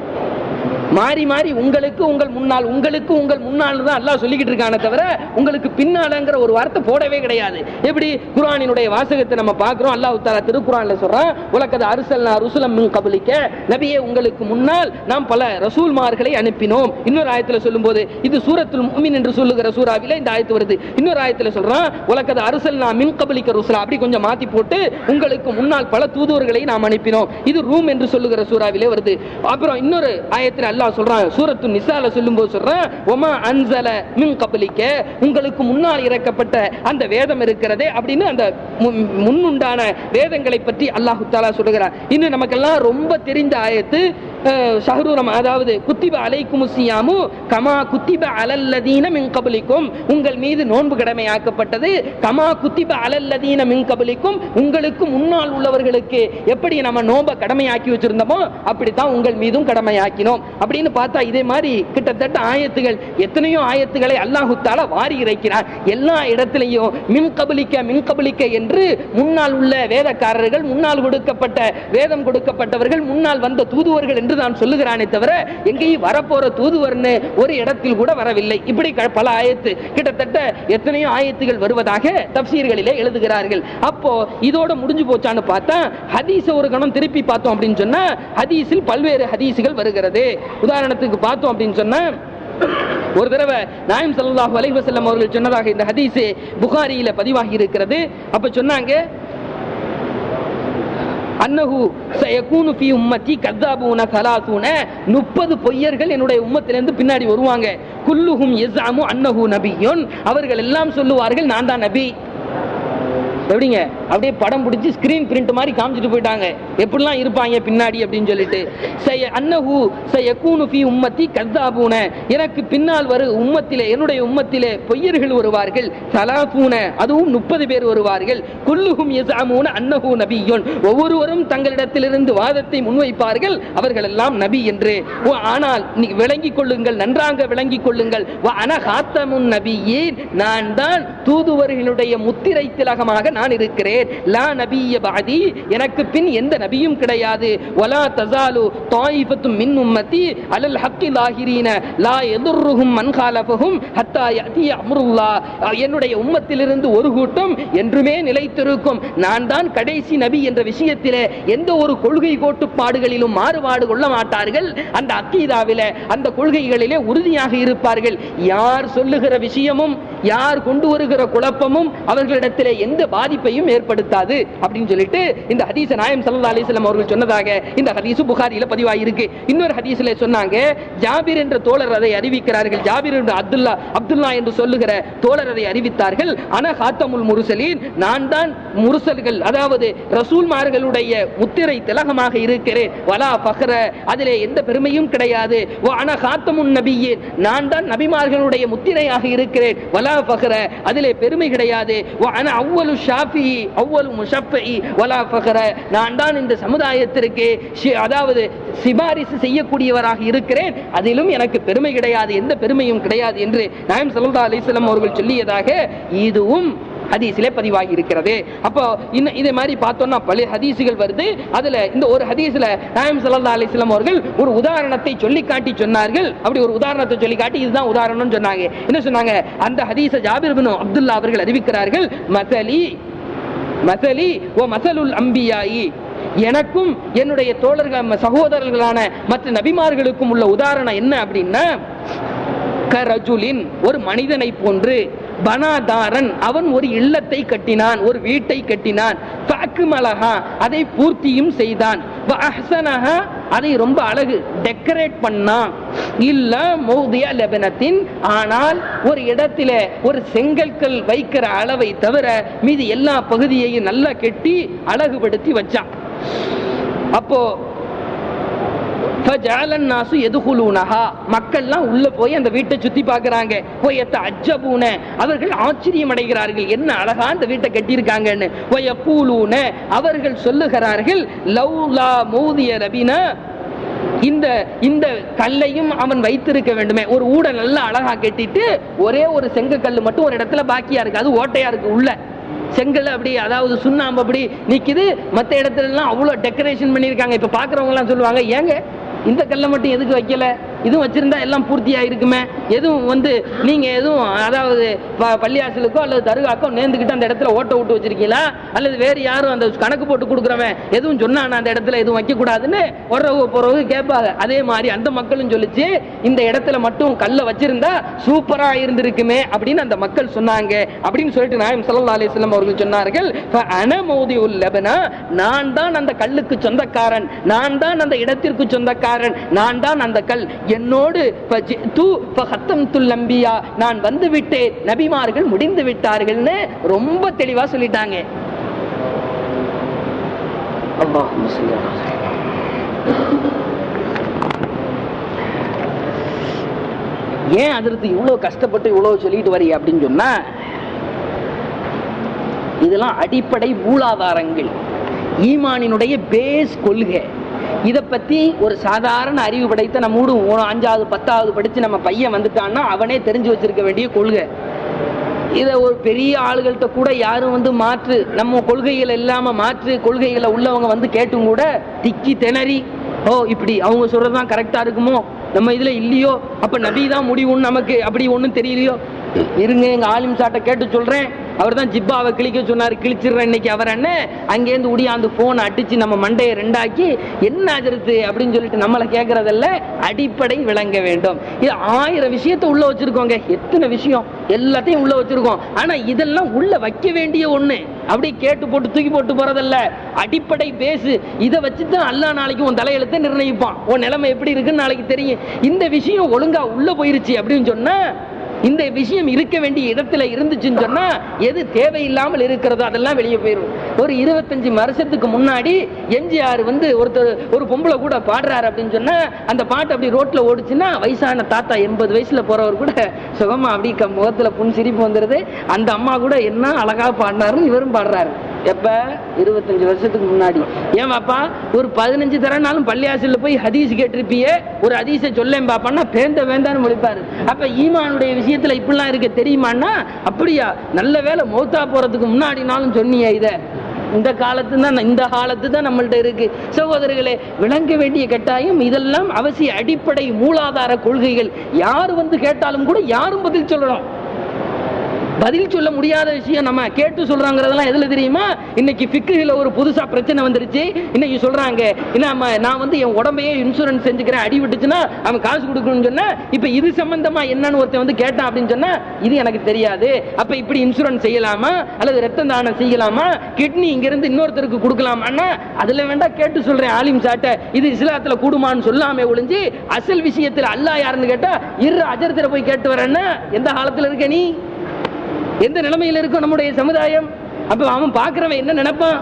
மாறி மாறி உங்களுக்கு உங்கள் முன்னால் உங்களுக்கு உங்கள் முன்னால் தான் அல்லாஹ் சொல்லிக்கிட்டு இருக்கானே தவிர உங்களுக்கு பின்னாலங்கிற ஒரு வார்த்தை போடவே கிடையாது. எப்படி குர்ஆனினுடைய வாசகத்தை நம்ம பார்க்கிறோம். அல்லாஹ் தஆலா திருக்குர்ஆன்ல சொல்றான், வலக்கத் அர்சல்னா ருசுலம் மின் கப்லிக, நபியே உங்களுக்கு முன்னால் நாம் பல ரசூல்மார்களை அனுப்பினோம். இன்னொரு ஆயத்துல சொல்லும்போது, இது சூரத்துல் முஃமின் என்று சொல்லுகிற சூராவில இந்த ஆயத்து வருது. இன்னொரு ஆயத்துல சொல்றான், வலக்கத் அர்சல்னா மின் கப்லிக ருசுலா, அப்படி கொஞ்சம் மாத்தி போட்டு உங்களுக்கு முன்னால் பல தூதுவர்களை நாம் அனுப்பினோம். இது ரூம் என்று சொல்லுகிற சூராவிலே வருது. அப்புறம் இன்னொரு ஆயத்துல அல்லாஹ் சொல்றான், சூரத்து நிசால சொல்லும்போது சொல்றான், வமா அன்ஸல மின் கப்லிக, உங்களுக்கு முன்னால் இறக்கப்பட்ட அந்த வேதம் இருக்கிறதே அப்படின்னு அந்த முன்னுண்டான வேதங்களை பற்றி அல்லாஹ் தஆலா சொல்கிறார். இன்னும் நமக்கெல்லாம் ரொம்ப தெரிந்த ஆயத்து ஷஹ்ரு ரம, அதாவது குத்திப அலைக்குமுஸ் ஸியாமு கமா குத்திப அலல்லதீன மின் கப்லிக்கும், உங்கள் மீது நோன்பு கடமையாக்கப்பட்டது கமா குத்திப அலல்லதீன மின் கப்லிக்கும், உங்களுக்கு முன்னால் உள்ளவர்களுக்கு எப்படி நம்ம நோன்பை கடமையாக்கி வச்சிருந்தோமோ அப்படித்தான் உங்கள் மீதும் கடமையாக்கினோம் அப்படின்னு பார்த்தா இதே மாதிரி கிட்டத்தட்ட ஆயத்துகள் எத்தனையோ ஆயத்துக்களை அல்லாஹ் தஆலா வாரி இறைக்கிறார். எல்லா இடத்திலையும் மின் கப்லிக்க மின் கப்லிக்க என்று முன்னால் உள்ள வேதக்காரர்கள், முன்னால் கொடுக்கப்பட்ட வேதம் கொடுக்கப்பட்டவர்கள், முன்னால் வந்த தூதுவர்கள் என்று நான் சொல்லுகிறானே தவிர எங்கேயும் வரப்போற தூதுவர்னு ஒரு இடத்தில் கூட வரவில்லை. இப்படி பல ஆயத்து, கிட்டத்தட்ட எத்தனையோ ஆயத்துகள் வருவதாக தப்சீர்களிலே எழுதுகிறார்கள். அப்போ இதோட முடிஞ்சு போச்சான்னு பார்த்தா ஹதீஸ ஒரு கணம் திருப்பி பார்த்தோம் அப்படின்னு சொன்னா ஹதீஸில் பல்வேறு ஹதீஸுகள் வருகிறது. உதாரணத்துக்கு பார்த்தோம் அப்படின்னு சொன்னா, ஒரு தடவை நாயம் ஸல்லல்லாஹு அலைஹி வஸல்லம் அவர்கள் சொன்னதாக இந்த ஹதீஸ் புகாரியில பதிவாகி இருக்கிறது. அப்ப சொன்னாங்க, அன்னஹு சயகூனு ஃபீ உம்மத்தி கذابூன ஸலாஸூன, முப்பது பொய்யர்கள் என்னுடைய உம்மத்திலிருந்து பின்னாடி வருவாங்க. குல்லுஹும் யஸஅமு அன்னஹு நபிய்யுன், அவர்கள் எல்லாம் சொல்லுவார்கள் நான் தான் நபி. எப்படிங்க அப்படியே படம் பிடிச்சி ஸ்கிரீன் பிரிண்ட் மாதிரி காமிச்சிட்டு போயிட்டாங்க எப்படிலாம் இருப்பாங்க பின்னாடி அப்படின்னு சொல்லிட்டு. சய அன்னஹு சயகூனு ஃபீ உம்மத்தி கذابூன, எனக்கு பின்னால் வரும் உம்மத்திலே என்னுடைய உம்மத்திலே பொய்யர்கள் வருவார்கள். ஸலாஸூன, அதுவும் முப்பது பேர் வருவார்கள். குல்லுஹும் யஸஅமூன அன்னஹு நபிய்யுன், ஒவ்வொருவரும் தங்களிடத்திலிருந்து வாதத்தை முன்வைப்பார்கள் அவர்கள் எல்லாம் நபி என்று. ஆனால் நீ விளங்கிக் கொள்ளுங்கள், நன்றாக விளங்கிக் கொள்ளுங்கள், வ அன காத்தமுன் நபியீன், நான் தான் தூதுவர்களுடைய முத்திரை திலகமாக நான் இருக்கிறேன். லா நபிய பஅதி, எனக்கு பின் எந்த நபியும் கிடையாது. வலா தஸாலு தாயிஃபத்தும் மின் உம்மத்தி அலல் ஹக்கி லாஹிரீன லா யதுர்ருஹும் மன் காலஃபஹும் ஹத்தா யஅதி அம்ருல்லாஹ், என்னுடைய உம்மத்திலிருந்து ஒரு கூட்டம் என்றுமே நிலைத்திருக்கும். நான் தான் கடைசி நபி என்ற விஷயத்திலே எந்த ஒரு கொள்கை கோட்பாடுகளிலும் மாறுபாடு கொள்ள மாட்டார்கள். அந்த அக்கீதாவிலே அந்த கொள்கைகளிலே உறுதியாக இருப்பார்கள். யார் சொல்லுகிற விஷயமும் யார் கொண்டு வருகிற குழப்பமும் அவர்களிடத்திலே எந்த பாதிப்பையும் ஏற்படுத்தாது அப்படின்னு சொல்லிட்டு இந்த ஹதீஸ நாயம் ஸல்லல்லாஹு அலைஹி வஸல்லம் அவர்கள் சொன்னதாக இந்த ஹதீஸ் புகாரியில பதிவாகி இருக்கு. இன்னொரு ஹதீஸ்ல சொன்னாங்க, ஜாபிர் என்ற தோழர் அதை அறிவிக்கிறார்கள். ஜாபிர் என்ற அப்துல்லா அப்துல்லா என்று சொல்லுகிற தோழர் அதை அறிவித்தார்கள். அன காத்தமுல் முர்சலீன், நான் தான் முர்சல்கள் அதாவது ரசூல்மார்களுடைய முத்திரை திலகமாக இருக்கிறேன். வலா ஃபக்ர, அதிலே எந்த பெருமையும் கிடையாது. வ அன காத்தமுன் நபியீன், நான் தான் நபிமார்களுடைய முத்திரையாக இருக்கிறேன். வலா ஃபக்ர, அதிலே பெருமை கிடையாது. வ அன அவ்வலு ஷாஃபிஈ அவ்வலு முஷஃபீ வலா ஃபக்ர, நான் தான் இந்த சமுதாயத்திற்கு அதாவது சிபாரிசு செய்யக்கூடியவராக இருக்கிறேன். அதிலும் எனக்கு பெருமை கிடையாது, எந்த பெருமையும் கிடையாது என்று நாயம் ஸல்லல்லாஹு அலைஹி வஸல்லம் அவர்கள் சொல்லியதாக இதுவும் ஹதீஸிலே பதிவாகி இருக்கிறது. அப்போ இன்னும் இதே மாதிரி பார்த்தோம்னா பல ஹதீஸுகள் வருது. அதுல இந்த ஒரு ஹதீஸ்ல நாயம் ஸல்லல்லாஹு அலைஹி வஸல்லம் அவர்கள் ஒரு உதாரணத்தை சொல்லி காட்டி சொன்னார்கள். அப்படி ஒரு உதாரணத்தை சொல்லி காட்டி இதுதான் உதாரணம்னு சொன்னாங்க. என்ன சொன்னாங்க? அந்த ஹதீஸ ஜாபிர் இப்னு அப்துல்லா அவர்கள் அறிவிக்கிறார்கள். மஸலி மஸலி வ மஸலுல் அம்பியாயி, எனக்கும் என்னுடைய தோழர்கள் சகோதரர்களான மற்ற நபிமார்களுக்கும் உள்ள உதாரணம் என்ன அப்படின்னா, கரஜுலின், ஒரு மனிதனை போன்று, பனாதாரன், அவன் ஒரு இல்லத்தை கட்டினான், ஒரு வீட்டை கட்டினான், ஃபஅக்மலஹா, அதை பூர்த்தியும் செய்தான், வஅஹ்ஸனஹா, அதை ரொம்ப அழகு டெக்கரேட் பண்ணான், இல்ல மௌதிய லபனத்தின், ஆனால் ஒரு இடத்திலே ஒரு செங்கற்கள் வைக்கிற அளவை தவிர மீதி எல்லா பகுதியையும் நல்லா கெட்டி அழகுபடுத்தி வச்சான். அப்போ மக்கள்லாம் உள்ள போய் அந்த வீட்டை சுத்தி பார்க்கறாங்க. அவர்கள் ஆச்சரியம் அடைகிறார்கள், என்ன அழகா அந்த வீட்டை கட்டியிருக்காங்கன்னு. அவர்கள் சொல்லுகிறார்கள், லவ்லா மௌதிய ரபினா, இந்த இந்த கல்லையும் அவன் வைத்திருக்க வேண்டுமே. ஒரு ஊட நல்லா அழகா கட்டிட்டு ஒரே ஒரு செங்கக்கல் மட்டும் ஒரு இடத்துல பாக்கியா இருக்கு, அது ஓட்டையா இருக்கு, உள்ள செங்கல் அப்படி அதாவது சுண்ணாம்பு அப்படி நிக்குது. மற்ற இடத்துல எல்லாம் அவ்வளவு டெக்கரேஷன் பண்ணிருக்காங்க. இப்ப பாக்குறவங்க எல்லாம் சொல்லுவாங்க, ஏங்க இந்த கல்லை மட்டும் எதுக்கு வைக்கல, இதுவும் வச்சிருந்தா எல்லாம் பூர்த்தியா இருக்குமே, எதுவும் வந்து நீங்க எதுவும் அதாவது பள்ளியாசலுக்கோ அல்லது தருகாக்கோ நேர்ந்துக்கிட்டு அந்த இடத்துல ஓட்ட விட்டு வச்சிருக்கீங்களா, அல்லது வேறு யாரும் அந்த கணக்கு போட்டு கொடுக்குறவன் எதுவும் சொன்னான் அந்த இடத்துல எதுவும் வைக்க கூடாதுன்னு உறவு போறவங்க கேட்பாங்க. அதே மாதிரி அந்த மக்களும் சொல்லிச்சு, இந்த இடத்துல மட்டும் கல்லை வச்சிருந்தா சூப்பரா இருந்திருக்குமே அப்படின்னு அந்த மக்கள் சொன்னாங்க அப்படின்னு சொல்லிட்டு நாயகம் ஸல்லல்லாஹு அலைஹி வஸல்லம் அவர்கள் சொன்னார்கள், அன மௌதிஉல் லபனா, நான் தான் அந்த கல்லுக்கு சொந்தக்காரன், நான் தான் அந்த இடத்திற்கு சொந்தக்காரன், நான் தான் அந்த கல், என்னோடு நான் வந்து விட்டேன், நபிமார்கள் முடிந்து விட்டார்கள்னு ரொம்ப தெளிவா சொல்லிட்டாங்க. ஏன் அதற்கு இவ்வளவு கஷ்டப்பட்டு இவ்வளவு சொல்லிட்டு வரி அப்படின்னு சொன்னா, இதெல்லாம் அடிப்படை மூலாதாரங்கள், ஈமானினுடைய பேஸ் கொள்கை. இதை பத்தி ஒரு சாதாரண அறிவு படைத்த நம்ம ஊடு அஞ்சாவது பத்தாவது படிச்சு நம்ம பையன் வந்துட்டான்னா அவனே தெரிஞ்சு வச்சிருக்க வேண்டிய கொள்கை. இதை ஒரு பெரிய ஆளுகள்கிட்ட கூட யாரும் வந்து மாற்று நம்ம கொள்கைகள் இல்லாம மாற்று கொள்கைகளை உள்ளவங்க வந்து கேட்டும் கூட திக்கி திணறி, ஓ இப்படி அவங்க சொல்றதுதான் கரெக்டா இருக்குமோ, நம்ம இதுல இல்லையோ, அப்ப நபிதான் முடிவுன்னு நமக்கு அப்படி ஒண்ணும் தெரியலையோ, இருங்க எங்க ஆலிம் சாட்டை கேட்டு சொல்றேன், அவர் தான் ஜிப்பாவை கிழிக்க சொன்னாரு, கிழிச்சிடுறேன் இன்னைக்கு அவர் என்ன, அங்கேருந்து உடியா அந்த போனை அடிச்சு நம்ம மண்டையை ரெண்டாக்கி என்ன ஆகிறது அப்படின்னு சொல்லிட்டு நம்மளை கேட்கறதல்ல, அடிப்படை விளங்க வேண்டும். இது ஆயிரம் விஷயத்த உள்ள வச்சிருக்கோங்க, எத்தனை விஷயம் எல்லாத்தையும் உள்ள வச்சிருக்கோம். ஆனா இதெல்லாம் உள்ள வைக்க வேண்டிய ஒண்ணு, அப்படி கேட்டு போட்டு தூக்கி போட்டு போறதல்ல, அடிப்படை பேசு. இதை வச்சுதான் அல்லா நாளைக்கு உன் தலையெழுத்தை நிர்ணயிப்பான், உன் நிலைமை எப்படி இருக்குன்னு நாளைக்கு தெரியும். இந்த விஷயம் ஒழுங்கா உள்ள போயிருச்சு அப்படின்னு சொன்னா, இந்த விஷயம் இருக்க வேண்டிய இடத்துல இருந்துச்சுன்னு சொன்னா எது தேவையில்லாமல் இருக்கிறதோ அதெல்லாம் வெளியே போயிடும். ஒரு இருபத்தஞ்சு வருஷத்துக்கு முன்னாடி எம்ஜிஆர் வந்து ஒருத்தர் ஒரு பொம்பளை கூட பாடுறாரு அப்படின்னு சொன்னா, அந்த பாட்டு அப்படி ரோட்ல ஓடுச்சுன்னா வயசான தாத்தா எண்பது வயசுல போறவர் கூட சுகமா அப்படி முகத்துல புன் சிரிப்பு வந்துருது. அந்த அம்மா கூட என்ன அழகா பாடினாருன்னு இவரும் பாடுறாரு. எப்ப இருபத்தஞ்சு வருஷத்துக்கு முன்னாடி. ஏன் பாப்பா ஒரு பதினஞ்சு தரனாலும் பள்ளியாசல்ல போய் ஹதீஸ் கேட்டிருப்பியே, ஒரு ஹதீஸை சொல்லேன் பாப்பான்னா பேந்த வேண்டான்னு முடிப்பாரு. அப்ப ஈமானுடைய விஷயத்துல இப்படிலாம் இருக்க தெரியுமான்னா, அப்படியா நல்ல வேலை மௌத்தா போறதுக்கு முன்னாடினாலும் சொன்னியே, இத இந்த காலத்து தான் இந்த காலத்து தான் நம்மள்ட்ட இருக்கு. சகோதரர்களே, விளங்க வேண்டிய கட்டாயம் இதெல்லாம் அவசிய அடிப்படை மூலாதார கொள்கைகள். யாரு வந்து கேட்டாலும் கூட யாரும் பதில் சொல்லணும். பதில் சொல்ல முடியாத விஷயம் நம்ம கேட்டு சொல்றாங்கிறதெல்லாம் எதுல தெரியுமா, இன்னைக்கு ஃபிக்ஹ்ல ஒரு புதுசா பிரச்சனை வந்துருச்சு. இன்னைக்கு சொல்றாங்க, நான் வந்து என் உடம்பையே இன்சூரன்ஸ் செஞ்சுக்கிறேன், அடி விட்டுச்சுன்னா அவன் காசு கொடுக்கணும்னு சொன்னா, இப்ப இது சம்பந்தமா என்னன்னு ஒருத்தன் வந்து கேட்டான் அப்படின்னு சொன்னா, இது எனக்கு தெரியாது, அப்ப இப்படி இன்சூரன்ஸ் செய்யலாமா அல்லது ரத்த தானம் செய்யலாமா, கிட்னி இங்க இருந்து இன்னொருத்தருக்கு கொடுக்கலாமா, அதுல வேண்டாம் கேட்டு சொல்றேன் ஆலிம் சாட்ட, இது இஸ்லாத்துல கூடுமான்னு சொல்லாம ஒளிஞ்சு அசல் விஷயத்துல அல்லாஹ் யாருன்னு கேட்டா இரு அஜரத்துல போய் கேட்டு வரேன்னா எந்த காலத்துல இருக்க நீ, எந்த நிலைமையில் இருக்கும் நம்முடைய சமுதாயம்? அப்ப அவன் பார்க்கிறவன் என்ன நினைப்பான்?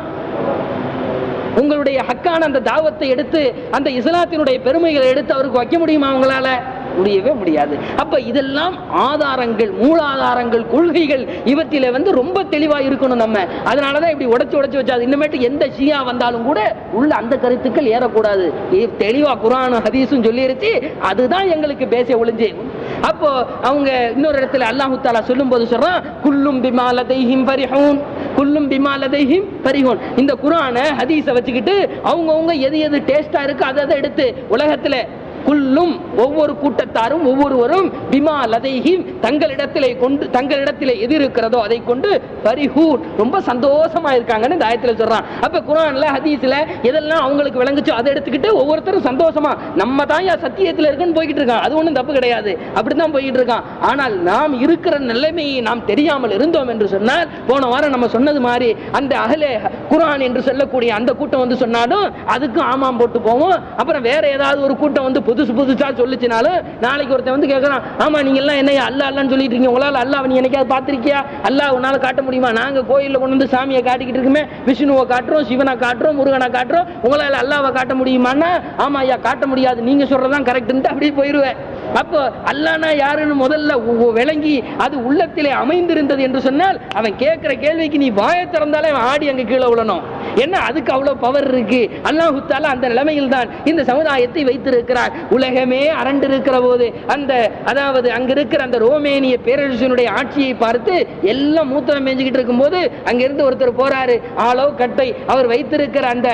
உங்களுடைய ஹக்கான அந்த தாவத்தை எடுத்து அந்த இஸ்லாத்தினுடைய பெருமைகளை எடுத்து அவருக்கு வைக்க முடியுமா? அவங்களால முடியவே முடியாது. அப்ப இதெல்லாம் ஆதாரங்கள், மூலாதாரங்கள், கொள்கைகள், இவற்றில வந்து ரொம்ப தெளிவா இருக்கணும் நம்ம. அதனாலதான் இப்படி உடைச்சு உடைச்சு வச்சாது. இன்னமேட்டு எந்த ஷியா வந்தாலும் கூட உள்ள அந்த கருத்துக்கள் ஏறக்கூடாது. தெளிவா குர்ஆனும் ஹதீஸும் சொல்லிருச்சு, அதுதான் எங்களுக்கு பேச ஒளிஞ்சு. அப்போ அவங்க இன்னொரு இடத்துல அல்லாஹ் தஆலா சொல்லும் போது சொல்றான், குல்லும் பிமா லதைஹிம் ஃபரிஹூன், குல்லும் பிமா லதைஹிம் ஃபரிஹூன். இந்த குர்ஆனை ஹதீஸை வச்சுக்கிட்டு அவங்கவுங்க எது எது டேஸ்டா இருக்கு அதை அதை எடுத்து உலகத்துல குல்லும் ஒவ்வொரு கூட்டத்தாரும் ஒவ்வொருவரும் பிமா லதைஹிம் தங்களிடத்திலே கொண்டு தங்களிடத்திலே எது இருக்கிறதோ அதை கொண்டு ஃபரிஹூன் ரொம்ப சந்தோஷமா இருக்காங்கன்னு இந்த ஆயத்துல சொல்றான். அப்ப குர்ஆன்ல ஹதீஸ்ல எதெல்லாம் அவங்களுக்கு விளங்குச்சோ அதை எடுத்துக்கிட்டு ஒவ்வொருத்தரும் சந்தோஷமா நம்ம தான் சத்தியத்துல இருக்குன்னு போய்கிட்டு இருக்கான். அது ஒண்ணும் தப்பு கிடையாது, அப்படித்தான் போய்கிட்டு இருக்கான். ஆனால் நாம் இருக்கிற நிலைமையை நாம் தெரியாமல் இருந்தோம் என்று சொன்னால், போன வாரம் நம்ம சொன்னது மாதிரி அந்த அஹ்லே குர்ஆன் என்று சொல்லக்கூடிய அந்த கூட்டம் வந்து சொன்னாலும் அதுக்கும் ஆமாம் போட்டு போவோம். அப்புறம் வேற ஏதாவது ஒரு கூட்டம் வந்து புதுசு புதுசா சொல்லிச்சுனாலும் நாளைக்கு ஒருத்தன் வந்து கேட்கறான், ஆமா நீங்க எல்லாம் என்ன அல்லாஹ் அல்லாஹ்னு சொல்லிட்டு இருக்கீங்க, உங்களால அல்லாஹ் நீ என்னைக்காவது பார்த்திருக்கியா, அல்லாஹ் உன்னால காட்ட முடியுமா? நாங்க கோயில்ல கொண்டு வந்து சாமியை காட்டிக்கிட்டு இருக்குமே, விஷ்ணுவை காட்டுறோம், சிவனை காட்டுறோம், முருகனை காட்டுறோம், உங்களால அல்லாஹ்வை காட்ட முடியுமான்னா ஆமா ஐயா காட்ட முடியாது, நீங்க சொல்றதான் கரெக்ட்னு அப்படியே போயிருவேன். அப்போ அல்லாஹ்னா யாருன்னு முதல்ல விளங்கி அது உள்ளத்திலே அமைந்திருந்தது என்று சொன்னால், அவன் கேட்கிற கேள்விக்கு நீ வாயை திறந்தாலே ஆடி அங்க கீழே விழணும். என்ன அதுக்கு அவ்வளவு பவர் இருக்கு. அல்லாஹ் தஆலா அந்த நிலைமையில் தான் இந்த சமுதாயத்தை வைத்திருக்கிறார். உலகமே அரண்டு இருக்கிற போது அந்த அதாவது அங்க இருக்கிற அந்த ரோமேனிய பேரரசனுடைய ஆட்சியை பார்த்து எல்லாம் மூத்திரம் மேய்ஞ்சிக்கிட்டு இருக்கும் போது அங்கிருந்து ஒருத்தர் போறாரு, ஆளோ கட்டை, அவர் வைத்திருக்கிற அந்த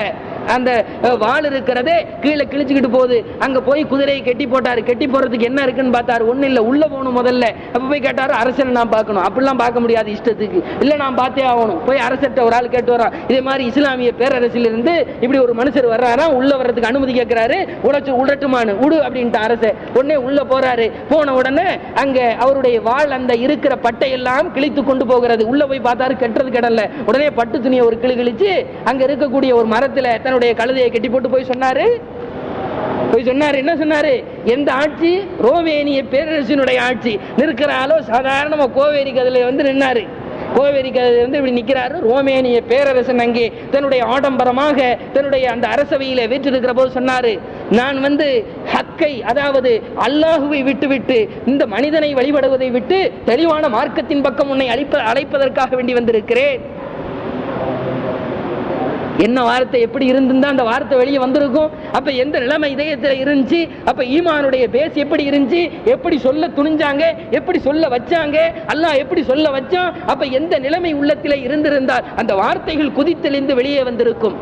அந்த வாள் இருக்கிறதே கீழே கிழிச்சுக்கிட்டு போகுது. அங்க போய் குதிரையை கெட்டி போட்டாரு. கெட்டி போறதுக்கு என்ன இருக்குன்னு பார்த்தாரு. ஒண்ணு இல்ல, உள்ள போகணும் முதல்ல. அப்ப போய் கேட்டாரு, அரசனை நான் பார்க்கணும். அப்படிலாம் பார்க்க முடியாது இஷ்டத்துக்கு, இல்ல நான் பார்த்தே ஆகணும். போய் அரசர்கிட்ட ஒரு ஆள் கேட்டு வரான். இதே மாதிரி இஸ்லாமிய பேரரசில் இருந்து இப்படி ஒரு மனுஷர் வர்றாரா, உள்ள வர்றதுக்கு அனுமதி கேட்கிறாரு. உடச்சு உடட்டுமானு உடு அப்படின்ட்டு அரச உடனே உள்ள போறாரு. போன உடனே அங்க அவருடைய வாள் அந்த இருக்கிற பட்டை எல்லாம் கிழித்து கொண்டு போகிறது. உள்ள போய் பார்த்தாரு, கெட்டது கிடல. உடனே பட்டு துணியை ஒரு கிளி கிழிச்சு அங்க இருக்கக்கூடிய ஒரு மரத்துல தன்னுடைய கழுதையை கட்டி போட்டு போய் சொன்னாரு. போய் சொன்னாரு. என்ன சொன்னாரு? எந்த ஆட்சி? ரோமேனிய பேரரசினுடைய ஆட்சி. நிற்கிற ஆளோ சாதாரணமா கோவேரி கதையில வந்து நின்னாரு. கோவேரி கதை வந்து இப்படி நிக்கிறாரு. ரோமேனிய பேரரசன் அங்கே தன்னுடைய ஆடம்பரமாக தன்னுடைய அந்த அரசவையில வீற்றிருக்கிற போது சொன்னாரு, நான் வந்து ஹக்கை, அதாவது அல்லாஹுவை விட்டு விட்டு இந்த மனிதனை வழிபடுவதை விட்டு தெளிவான மார்க்கத்தின் பக்கம் உன்னை அழைப்ப அழைப்பதற்காக வேண்டி வந்திருக்கிறேன். என்ன வார்த்தை எப்படி இருந்திருந்தா அந்த வார்த்தை வெளியே வந்திருக்கும்? அப்ப எந்த நிலைமை இதயத்தில் இருந்துச்சு? அப்ப ஈமானுடைய பேஸ் எப்படி இருந்துச்சு? எப்படி சொல்ல துணிஞ்சாங்க? எப்படி சொல்ல வச்சாங்க? அல்லாஹ் எப்படி சொல்ல வச்சான்? அப்ப எந்த நிலைமை உள்ளத்திலே இருந்திருந்தால் அந்த வார்த்தைகள் குதித்தெளிந்து வெளியே வந்திருக்கும்.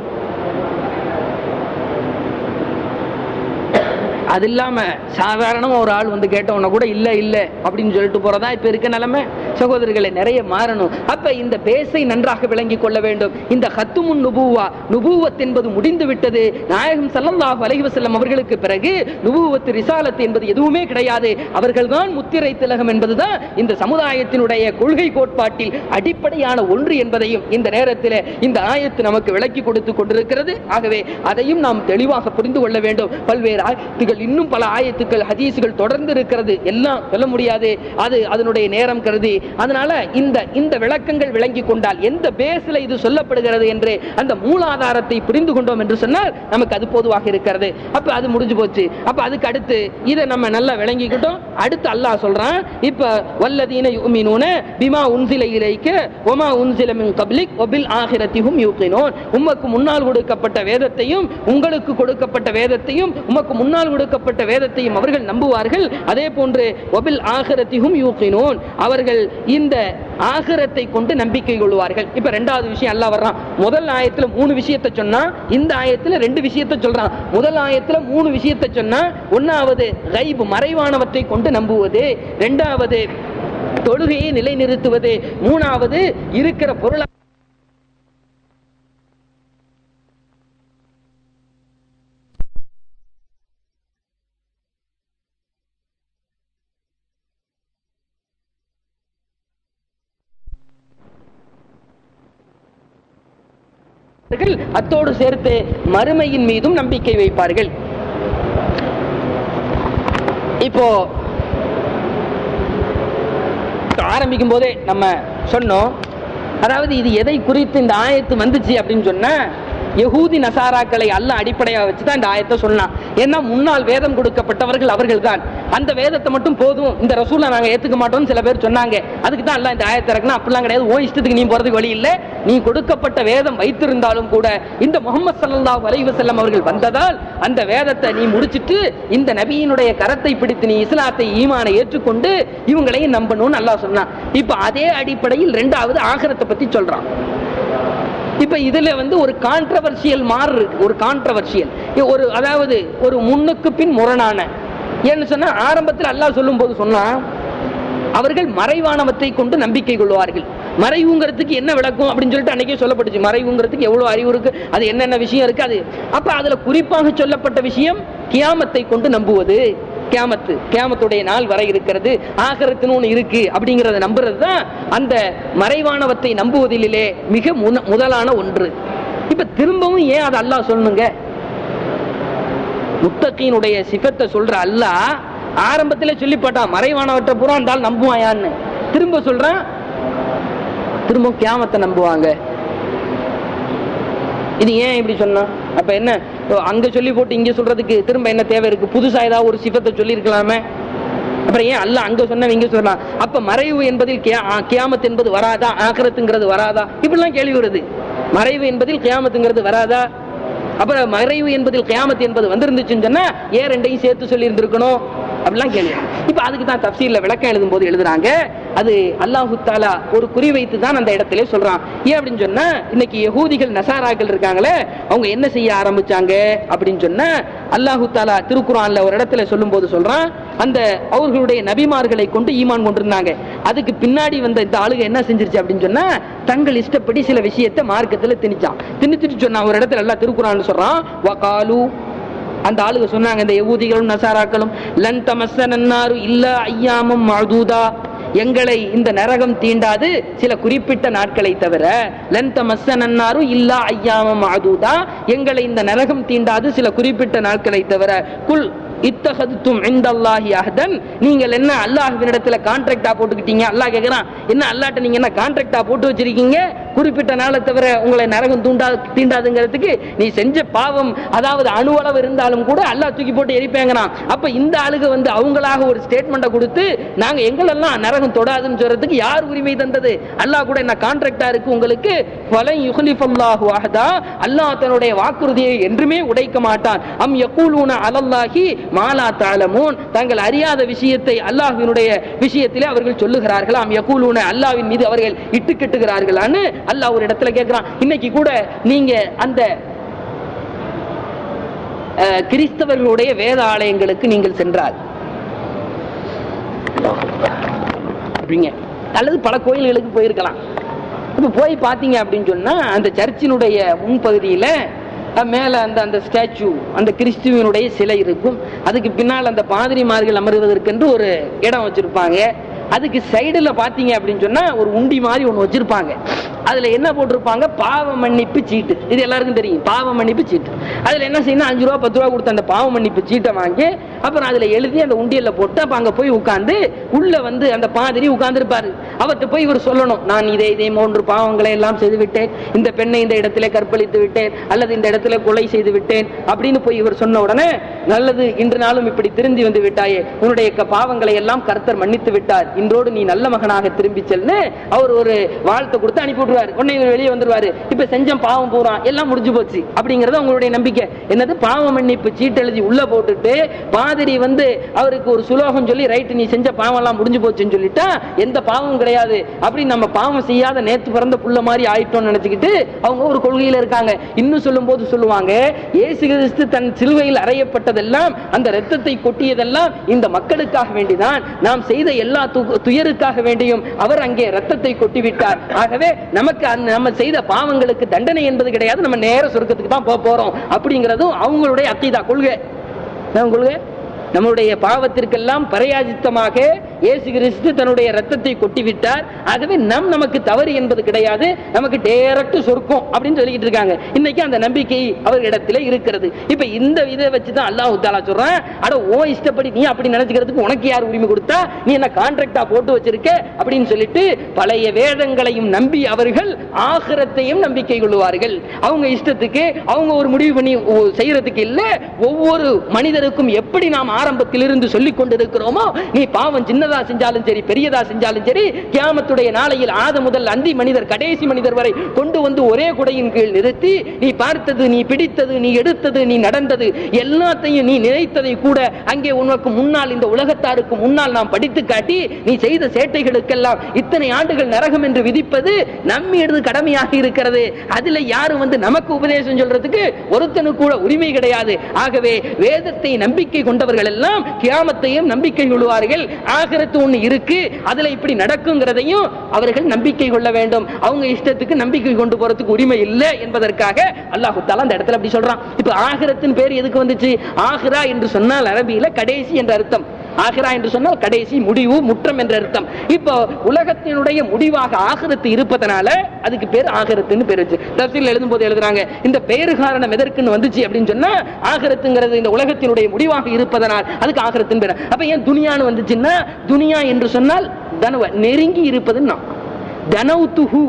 அது இல்லாம சாதாரணமா ஒரு ஆள் வந்து கேட்டவன கூட இல்ல இல்ல அப்படின்னு சொல்லிட்டு போறதா இப்ப இருக்க நிலைமை. சகோதரர்களை நிறைய மாறணும். அப்ப இந்த பேசை நன்றாக விளங்கிக் கொள்ள வேண்டும். இந்த ஹத்துமுன் நுபுவா, நுபுவத் என்பது முடிந்து விட்டது. நாயகம் ஸல்லல்லாஹு அலைஹி வஸல்லம் அவர்களுக்கு பிறகு நுபுவத் ரிசாலத் என்பது எதுவுமே கிடையாது. அவர்கள்தான் முத்திரை திலகம் என்பதுதான் இந்த சமுதாயத்தினுடைய கொள்கை கோட்பாட்டில் அடிப்படையான ஒன்று என்பதையும் இந்த நேரத்தில் இந்த ஆயத்து நமக்கு விளக்கி கொடுத்து கொண்டிருக்கிறது. ஆகவே அதையும் நாம் தெளிவாக புரிந்து கொள்ள வேண்டும். பல்வேறு ஆயத்துகள், இன்னும் பல ஆயத்துக்கள், ஹதீசுகள் தொடர்ந்து இருக்கிறது. எல்லாம் சொல்ல முடியாது, அது அதனுடைய நேரம் கருதி. அதனால இந்த இந்த விளக்கங்கள் விளங்கி கொண்டால் எந்த பேஸ்ல இது சொல்லப்படுகிறது என்று அந்த மூலாதாரத்தை புரிந்து கொண்டோம் என்று சொன்னால் நமக்கு அது பொதுவாக இருக்கிறது. அப்ப அது முடிஞ்சு போச்சு. அப்ப அதுக்கு அடுத்து இதை நம்ம நல்லா விளங்கிக்கிட்டோம். அடுத்து அல்லாஹ் சொல்றான், இப்ப வல்லதீன யுமினூன பிமா உன்சில இலைக்க வமா உன்சில மின் கப்லிக் வபில் ஆகிரத்திஹும் யூகினூன். உமக்கு முன்னால் கொடுக்கப்பட்ட வேதத்தையும் உங்களுக்கு கொடுக்கப்பட்ட வேதத்தையும் உமக்கு முன்னால் கொடுக்கப்பட்ட வேதத்தையும் அவர்கள் நம்புவார்கள். அதே போன்று வபில் ஆகிரத்திஹும் யூகினூன், அவர்கள் இந்த ஆகிரத்தை கொண்டு நம்பிக்கை கொள்வார்கள். இப்ப இரண்டாவது விஷயம் அல்லாஹ் வர்றான். முதல் ஆயத்துல மூணு விஷயத்தை சொன்னா, இந்த ஆயத்துல ரெண்டு விஷயத்தை சொல்றான். முதல் ஆயத்துல மூணு விஷயத்தை சொன்னா, ஒன்னாவது கைப், மறைவானவற்றை கொண்டு நம்புவது, இரண்டாவது தொழுகையை நிலைநிறுத்துவது, மூணாவது இருக்கிற பொருள அத்தோடு சேர்த்து மறுமையின் மீதும் நம்பிக்கை வைப்பார்கள். இப்போ ஆரம்பிக்கும் போதே நம்ம சொன்னோம், அதாவது இது எதை குறித்து இந்த ஆயத்து வந்துச்சு அப்படின்னு சொன்னா, யஹூதி நசாராக்களை அல்லாஹ் அடிப்படையாக வச்சுதான் இந்த ஆயத்தை சொன்னான். ஏன்னா முன்னால் வேதம் கொடுக்கப்பட்டவர்கள் அவர்கள் தான். அந்த வேதத்தை மட்டும் போதும், இந்த ரசூலை நாங்க ஏத்துக்க மாட்டோம் சில பேர் சொன்னாங்க. அதுக்கு தான் அல்லாஹ் இந்த ஆயத்தை இறக்குனா. அப்படிலாம் கிடையாது. ஓ இஷ்டத்துக்கு நீ போறதுக்கு வழி இல்லை. நீ கொடுக்கப்பட்ட வேதம் வைத்திருந்தாலும் கூட இந்த முஹம்மது ஸல்லல்லாஹு அலைஹி வஸல்லம் அவர்கள் வந்ததால் அந்த வேதத்தை நீ முடிச்சிட்டு இந்த நபியினுடைய கரத்தை பிடித்து நீ இஸ்லாத்தை, ஈமானை ஏற்றுக்கொண்டு இவங்களையும் நம்பணும்னு அல்லாஹ் சொன்னான். இப்ப அதே அடிப்படையில் இரண்டாவது ஆகிரத்தை பத்தி சொல்றான். இப்ப இதுல வந்து ஒரு கான்ட்ரவர்சியல் மாறு இருக்கு. ஒரு கான்ட்ரவர்சியல் ஒரு, அதாவது ஒரு முன்னுக்கு பின் முரணான. ஏன்னு சொன்னா, ஆரம்பத்தில் அல்லாஹ் சொல்லும் போது சொன்னா, அவர்கள் மறைவானவற்றை கொண்டு நம்பிக்கை கொள்வார்கள். மறைவுங்கிறதுக்கு என்ன விளக்கம் அப்படின்னு சொல்லிட்டு அன்னைக்கே சொல்லப்பட்டுச்சு. மறைவுங்கிறதுக்கு எவ்வளவு அறிவு இருக்கு, அது என்னென்ன விஷயம் இருக்கு. அது அப்ப அதுல குறிப்பாக சொல்லப்பட்ட விஷயம் கியாமத்தை கொண்டு நம்புவது. கியாமத்து, கியாமத்துடைய நாள் வரை இருக்கிறது, ஆகிரத்துன்னு ஒன்று இருக்கு அப்படிங்கறத நம்புறது தான் அந்த மறைவானவற்றை நம்புவதிலே மிக முதலான ஒன்று. இப்ப திரும்பவும் ஏன் அதை அல்லாஹ் சொல்லணுங்க? முத்தகீனுடைய சிஃபத்தை சொல்ற அல்லாஹ் ஆரம்பத்திலே சொல்லி போட்டான், மறைவானவற்றை பூரா இருந்தால் நம்புவாயான்னு. திரும்ப சொல்றான், திரும்ப கியாமத்தை நம்புவாங்க. இது ஏன் இப்படி சொன்னா? அப்ப என்ன அங்க சொல்லி போட்டு இங்க சொல்றதுக்கு திரும்ப என்ன தேவை இருக்கு? புதுசா ஏதாவது ஒரு சிஃபத்தை சொல்லி இருக்கலாமே. அப்புறம் ஏன் அல்லாஹ் அங்க சொன்ன இங்க சொல்லலாம்? அப்ப மறைவு என்பதில் கியாமத் என்பது வராதா, ஆகிரத்துங்கிறது வராதா? இப்படிலாம் கேள்வி வருது. மறைவு என்பதில் கியாமத்துங்கிறது வராதா? அப்புறம் மறைவு என்பதில் கியாமத் என்பது வந்திருந்துச்சுன்னு சொன்னா ஏன் ரெண்டையும் சேர்த்து சொல்லி இருந்திருக்கணும்? அப்படிலாம் கேள்வி. இப்ப அதுக்கு தான் தஃப்சீர்ல விளக்கம் எழுதும் போது எழுதுறாங்க, அது அல்லாஹு தஆலா ஒரு குறிவைத்து தான் அந்த இடத்திலே சொல்றான். ஏன் அப்படின்னு சொன்னா, இன்னைக்கு யகூதிகள் நசாராக்கள் இருக்காங்களே, அவங்க என்ன செய்ய ஆரம்பிச்சாங்க அப்படின்னு சொன்னா, அல்லாஹு தஆலா திருக்குர்ஆன்ல ஒரு இடத்துல சொல்லும் போது சொல்றான், அந்த அவர்களுடைய நபிமார்களை கொண்டு ஈமான் கொண்டிருந்தாங்க. அதுக்கு பின்னாடி வந்த இந்த ஆளுங்க என்ன செஞ்சிருச்சு அப்படின்னு சொன்னா, தங்கள் இஷ்டப்படி சில விஷயத்தை மார்க்கத்துல திணிச்சான். திணிச்சிட்டு சொன்னா ஒரு இடத்துல எல்லாம் திருக்குர்ஆன்ல சொல்றான், வகாலு, அந்த ஆளுங்க சொன்னாங்க, இந்த யகூதிகளும் நசாராக்களும், லன் தமஸ்ஸனன்னாரு இல்லா அய்யாமம் மஅதூதா, எங்களை இந்த நரகம் தீண்டாது சில குறிப்பிட்ட நாட்களை தவிர, லன் தமஸ்ஸனன்னாரு இல்லா அய்யாமம் மஅதூதா, எங்களை இந்த நரகம் தீண்டாது சில குறிப்பிட்ட நாட்களை தவிர, குல் இத்தஹதும் இன்தல்லாஹி அஹ்தன், நீங்கள் என்ன அல்லாஹ்வினிடத்துல கான்ட்ராக்டா போட்டுக்கிட்டீங்க? அல்லாஹ் கேக்குறான், என்ன அல்லாஹ்ட்ட நீங்க என்ன கான்ட்ராக்டா போட்டு வச்சிருக்கீங்க? குறிப்பிட்ட நாளை தவிர உங்களை நரகம் தூண்டா தீண்டாதுங்கிறதுக்கு நீ செஞ்ச பாவம் அதாவது அணுவளவு இருந்தாலும் கூட அல்லாஹ் தூக்கி போட்டு எரிப்பேங்கிறான். அப்ப இந்த ஆளுக வந்து அவங்களாக ஒரு ஸ்டேட்மெண்ட்டை கொடுத்து, நாங்க எங்களெல்லாம் நரகம் தொடாதுன்னு சொல்றதுக்கு யார் உரிமை தந்தது? அல்லாஹ் கூட என்ன கான்ட்ராக்டா இருக்கு உங்களுக்கு? ஃபலன் யுஹ்லிஃபல்லாஹு அஹ்தா, அல்லாஹ் தன்னுடைய வாக்குறுதியை என்றுமே உடைக்க மாட்டான். அம் யகூலூன அலல்லாஹி மாலா தஅலமூன், தாங்கள் அறியாத விஷயத்தை அல்லாஹ்வினுடைய விஷயத்திலே அவர்கள் சொல்லுகிறார்கள். அம் யகூலூன, அல்லாஹ்வின் மீது அவர்கள் இட்டு கட்டுகிறார்களான்னு அல்லாஹ் ஒரு இடத்துல கேட்கிறான். இன்னைக்கு கூட நீங்க அந்த கிறிஸ்தவர்களுடைய வேத ஆலயங்களுக்கு நீங்கள் சென்றால் அப்படிங்க, அல்லது பல கோயில்களுக்கு போயிருக்கலாம். இப்ப போய் பாத்தீங்க அப்படின்னு சொன்னா, அந்த சர்ச்சினுடைய முன்பகுதியில மேல அந்த அந்த ஸ்டாச்சு, அந்த கிறிஸ்துவனுடைய சிலை இருக்கும். அதுக்கு பின்னால் அந்த பாதிரிமார்கள் அமர்வதற்கென்று ஒரு இடம் வச்சிருப்பாங்க. அதுக்கு சைடுல பாத்தீங்க அப்படின்னு சொன்னா ஒரு உண்டி மாதிரி ஒண்ணு வச்சிருப்பாங்க. அதுல என்ன போட்டிருப்பாங்க? பாவ மன்னிப்பு சீட்டு. இது எல்லாருக்கும் தெரியும், பாவ மன்னிப்பு சீட்டு. அதுல என்ன செய்யணும், அஞ்சு ரூபா பத்து ரூபா கொடுத்த அந்த பாவ மன்னிப்பு சீட்டை வாங்கி அப்புறம் அதுல எழுதி அந்த உண்டியல்ல போட்டு அப்ப அங்க போய் உட்கார்ந்து உள்ள வந்து அந்த பாதிரி உட்கார்ந்து இருப்பாரு. அவர்கிட்ட போய் இவர் சொல்லணும், நான் இதே இதே மூன்று பாவங்களை எல்லாம் செய்து விட்டேன், இந்த பெண்ணை இந்த இடத்துல கற்பழித்து விட்டேன், அல்லது இந்த இடத்துல கொலை செய்து விட்டேன் அப்படின்னு போய் இவர் சொன்ன உடனே, நல்லது, இன்று நாளும் இப்படி திருந்தி வந்து விட்டாயே, உன்னுடைய பாவங்களை எல்லாம் கர்த்தர் மன்னித்து விட்டார், இன்றோடு நீ நல்ல மகனாக திரும்பி செல்னு அவர் ஒரு வாழ்த்தை கொடுத்து அனுப்பி விட்டுருவாரு. உடனே இவர் வெளியே வந்துருவாரு. இப்ப செஞ்ச பாவம் பூரா எல்லாம் முடிஞ்சு போச்சு அப்படிங்கறது உங்களுடைய நம்பிக்கை. என்னது? பாவ மன்னிப்பு சீட்டு எழுதி உள்ள போட்டுட்டு பாதிரி வந்து அவருக்கு ஒரு சுலோகம் சொல்லி, ரைட், நீ செஞ்ச பாவம் எல்லாம் முடிஞ்சு போச்சுன்னு சொல்லிட்டா எந்த பாவமும் கிடையாது அப்படி நம்ம பாவம் செய்யாத நேத்து பிறந்த புள்ள மாதிரி ஆயிட்டோம்னு நினைச்சுக்கிட்டு அவங்க ஒரு கொள்கையில இருக்காங்க. இன்னும் சொல்லும் போது சொல்லுவாங்க, இயேசு கிறிஸ்து தன் சிலுவையில் அறையப்பட்டதெல்லாம், அந்த இரத்தத்தை கொட்டியதெல்லாம் இந்த மக்களுக்காக வேண்டிதான், நாம் செய்த எல்லா துயருக்காக வேண்டியும் அவர் அங்கே ரத்தத்தை கொட்டிவிட்டார். ஆகவே நமக்கு நம்ம செய்த பாவங்களுக்கு தண்டனை என்பது கிடையாது, நம்ம நேர சொர்க்கத்துக்கு தான் போக போறோம் அப்படிங்கறதும் அவங்களுடைய அக்கீதா கொள்கை. கொள்கை நம்முடைய பாவத்திற்கெல்லாம் பரியாஜித்தமாக இயேசு கிறிஸ்து தன்னுடைய ரத்தத்தை கொட்டிவிட்டார். ஆகவே நம் நமக்கு தவறு என்பது கிடையாது, நமக்கு டைரக்ட் சொர்க்கம் அப்படின்னு சொல்லிட்டு இருக்காங்க. இன்னைக்கு அந்த நம்பிக்கை அவர்களிடத்திலே இருக்கிறது. இப்ப இந்த இதை வச்சுதான் அல்லாஹ் தஆலா சொல்றான், அட ஓ இஷ்டப்படி நீ அப்படி நினைச்சுக்கிறதுக்கு உனக்கு யார் உரிமை கொடுத்தா? நீ என்ன கான்ட்ராக்டா போட்டு வச்சிருக்க அப்படின்னு சொல்லிட்டு பழைய வேதங்களையும் நம்பி அவர்கள் ஆகிரத்தையும் நம்பிக்கை கொள்வார்கள். அவங்க இஷ்டத்துக்கு அவங்க ஒரு முடிவு பண்ணி செய்யறதுக்கு இல்ல. ஒவ்வொரு மனிதருக்கும் எப்படி நாம் ஆரம்பத்திலிருந்து சொல்லிக் கொண்டிருக்கிறோமோ, நீ பாவம் சின்னதா செஞ்சாலும் சரி பெரியதா செஞ்சாலும் சரி, கியாமத்துடைய நாளையில் ஆதம் முதல் அந்தி மனிதர் கடைசி மனிதர் வரை கொண்டு வந்து ஒரே குடையின் கீழ் நிறுத்தி, நீ பார்த்தது, நீ பிடித்தது, நீ எடுத்தது, நீ நடந்தது எல்லாத்தையும் நீ நினைத்ததை கூட அங்கே உனக்கு முன்னால் இந்த உலகத்தாருக்கு முன்னால் நாம் படித்து காட்டி, நீ செய்த சேட்டைகளுக்கெல்லாம் இத்தனை ஆண்டுகள் நரகம் என்று விதிப்பது நம்மீது கடமையாக இருக்கிறது. அதுல யாரும் வந்து நமக்கு உபதேசம் சொல்றதுக்கு ஒருத்தனு கூட உரிமை கிடையாது. ஆகவே வேதத்தை நம்பிக்கை கொண்டவர்கள் எல்லாம் கியாமத்தையும் நம்பிக்கை கொள்வார்கள். ஆகிரத்து ஒண்ணு இருக்கு, அதுல இப்படி நடக்குங்கிறதையும் அவர்கள் நம்பிக்கை கொள்ள வேண்டும். அவங்க இஷ்டத்துக்கு நம்பிக்கை கொண்டு போறதுக்கு உரிமை இல்லை என்பதற்காக அல்லாஹ் தஆலா அந்த இடத்துல அப்படி சொல்றான். இப்ப ஆகிரத்தின் பேர் எதுக்கு வந்துச்சு? ஆகிரா என்று சொன்னால் அரபியில கடைசி என்ற அர்த்தம். ஆகிரா என்று சொன்னால் கடைசி, முடிவு, முற்றம் என்ற அர்த்தம். இப்போ உலகத்தினுடைய முடிவாக ஆகிரத்து இருப்பதனால அதுக்கு பேர் ஆகிரத்துன்னு பேர் வச்சு தஃசீர்ல எழுதும் போது எழுதுறாங்க, இந்த பெயர் காரணம் எதற்குன்னு வந்துச்சு அப்படின்னு சொன்னா, ஆகிரத்துங்கிறது இந்த உலகத்தினுடைய முடிவாக இருப்பதனால் அதுக்கு ஆகிரத்துன்னு பேர். அப்ப ஏன் துனியான்னு வந்துச்சுன்னா, துனியா என்று சொன்னால் தனவ நெருங்கி இருப்பதுன்னா, தனவுத்துஹு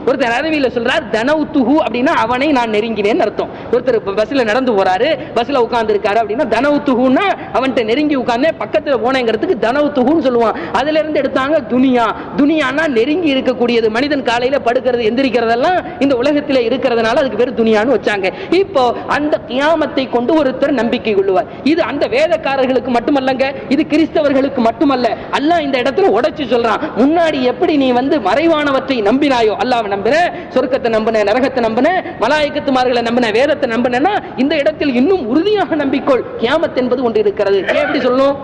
ஒருத்தர் அரபியில சொல்றார் தனவுத்துஹு அப்படின்னா அவனை நான் நெருங்கினேன்னு அர்த்தம். ஒருத்தர் பஸ்ல நடந்து போறாரு, பஸ்ல உட்கார்ந்து இருக்காரு அப்படின்னா தனவுத்துஹுன்னா அவன்கிட்ட நெருங்கி உட்கார்ந்து பக்கத்துல போனேங்கிறதுக்கு தனவுத்துஹுன்னு சொல்லுவான். அதுல இருந்து எடுத்தாங்க துனியா. துனியானா நெருங்கி இருக்கக்கூடியது. மனிதன் காலையில படுக்கிறது எந்திரிக்கிறதெல்லாம் இந்த உலகத்திலே இருக்கிறதுனால அதுக்கு பேர் துனியான்னு வச்சாங்க. இப்போ அந்த கியாமத்தை கொண்டு ஒருத்தர் நம்பிக்கை கொள்ளுவார். இது அந்த வேதக்காரர்களுக்கு மட்டுமல்லங்க, இது கிறிஸ்தவர்களுக்கு மட்டுமல்ல. அல்லாஹ் இந்த இடத்துல உடைச்சு சொல்றான், முன்னாடி எப்படி நீ வந்து மறைவானவற்றை நம்பினாயோ, அல்லாஹ்வை நம்பின, சொர்க்கத்தை நம்பின, நரகத்தை நம்பின, மலாயிகத்துமார்களை நம்பின, வேதத்தை நம்பினா, இந்த இடத்தில் இன்னும் உறுதியாக நம்பிக்கொள், கியாமத் என்பது ஒன்று இருக்கிறது. ஏன் எப்படி சொல்லணும்?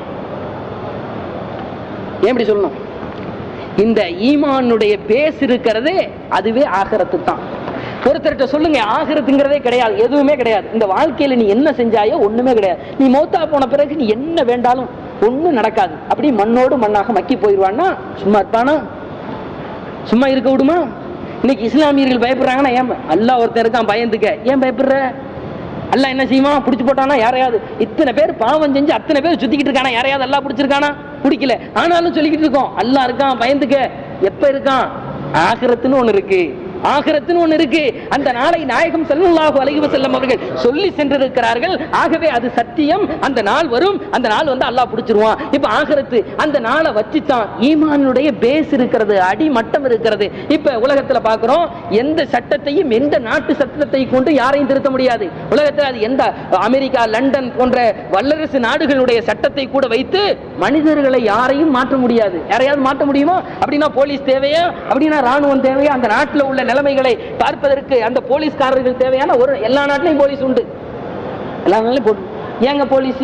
ஏன் எப்படி சொல்லணும்? இந்த ஈமானுடைய பேஸ் இருக்கிறது அதுவே ஆகிரத்து தான். ஒருத்தர்கிட்ட சொல்லுங்க, ஆகிரத்துங்கிறதே கிடையாது, எதுவுமே கிடையாது. இந்த வாழ்க்கையில நீ என்ன செஞ்சாயோ ஒண்ணுமே கிடையாது. நீ மௌத்தா போன பிறகு நீ என்ன வேண்டாலும் ஒண்ணும் நடக்காது. அப்படி மண்ணோடு மண்ணாக மக்கி போயிடுவான்னா சும்மா இருப்பானா? சும்மா இருக்க விடுமா? இன்னைக்கு இஸ்லாமியர்கள் பயப்படுறாங்கன்னா, ஏன் அல்லாஹ் ஒருத்தர் இருக்கான் பயந்துக்க, ஏன் பயப்படுற? அல்லாஹ் என்ன செய்வான்? பிடிச்சு போட்டானா யாரையாவது? இத்தனை பேர் பாவம் செஞ்சு அத்தனை பேர் சுத்திக்கிட்டு இருக்கானா யாரையாவது அல்லாஹ் பிடிச்சிருக்கானா? பிடிக்கல. ஆனாலும் சொல்லிக்கிட்டு இருக்கோம் அல்லாஹ் இருக்கான் பயந்துக்க. எப்ப இருக்கான்? ஆகிரத்துன்னு ஒண்ணு இருக்கு, ஆகிரத்துன்னு ஒண்ணு இருக்கு. அந்த நாளை நாயகம் ஸல்லல்லாஹு அலைஹி வஸல்லம் அவர்கள் சொல்லி சென்றிருக்கிறார்கள். ஆகவே அது சத்தியம். அந்த நாள் வரும், அந்த நாள் வந்து அல்லாஹ் பிடிச்சிருவான். இப்ப ஆகிரத்து அந்த நாளை வச்சுதான் ஈமானுடைய பேஸ் இருக்கிறது, அடிமட்டம் இருக்கிறது. இப்ப உலகத்துல பாக்குறோம், எந்த சட்டத்தையும் எந்த நாட்டு சட்டத்தை கொண்டு யாரையும் திருத்த முடியாது. உலகத்துல அது எந்த அமெரிக்கா, லண்டன் போன்ற வல்லரசு நாடுகளுடைய சட்டத்தை கூட வைத்து மனிதர்களை யாரையும் மாற்ற முடியாது. யாரையாவது மாற்ற முடியுமா? அப்படின்னா போலீஸ் தேவையா? அப்படின்னா ராணுவம் தேவையா? அந்த நாட்டில் உள்ள நிலைமைகளை பார்ப்பதற்கு அந்த போலீஸ்காரர்கள் தேவையான ஒரு எல்லா நாட்டிலையும் போலீஸ் உண்டு, எல்லா நாட்டிலும் போட்டு. ஏங்க போலீஸ்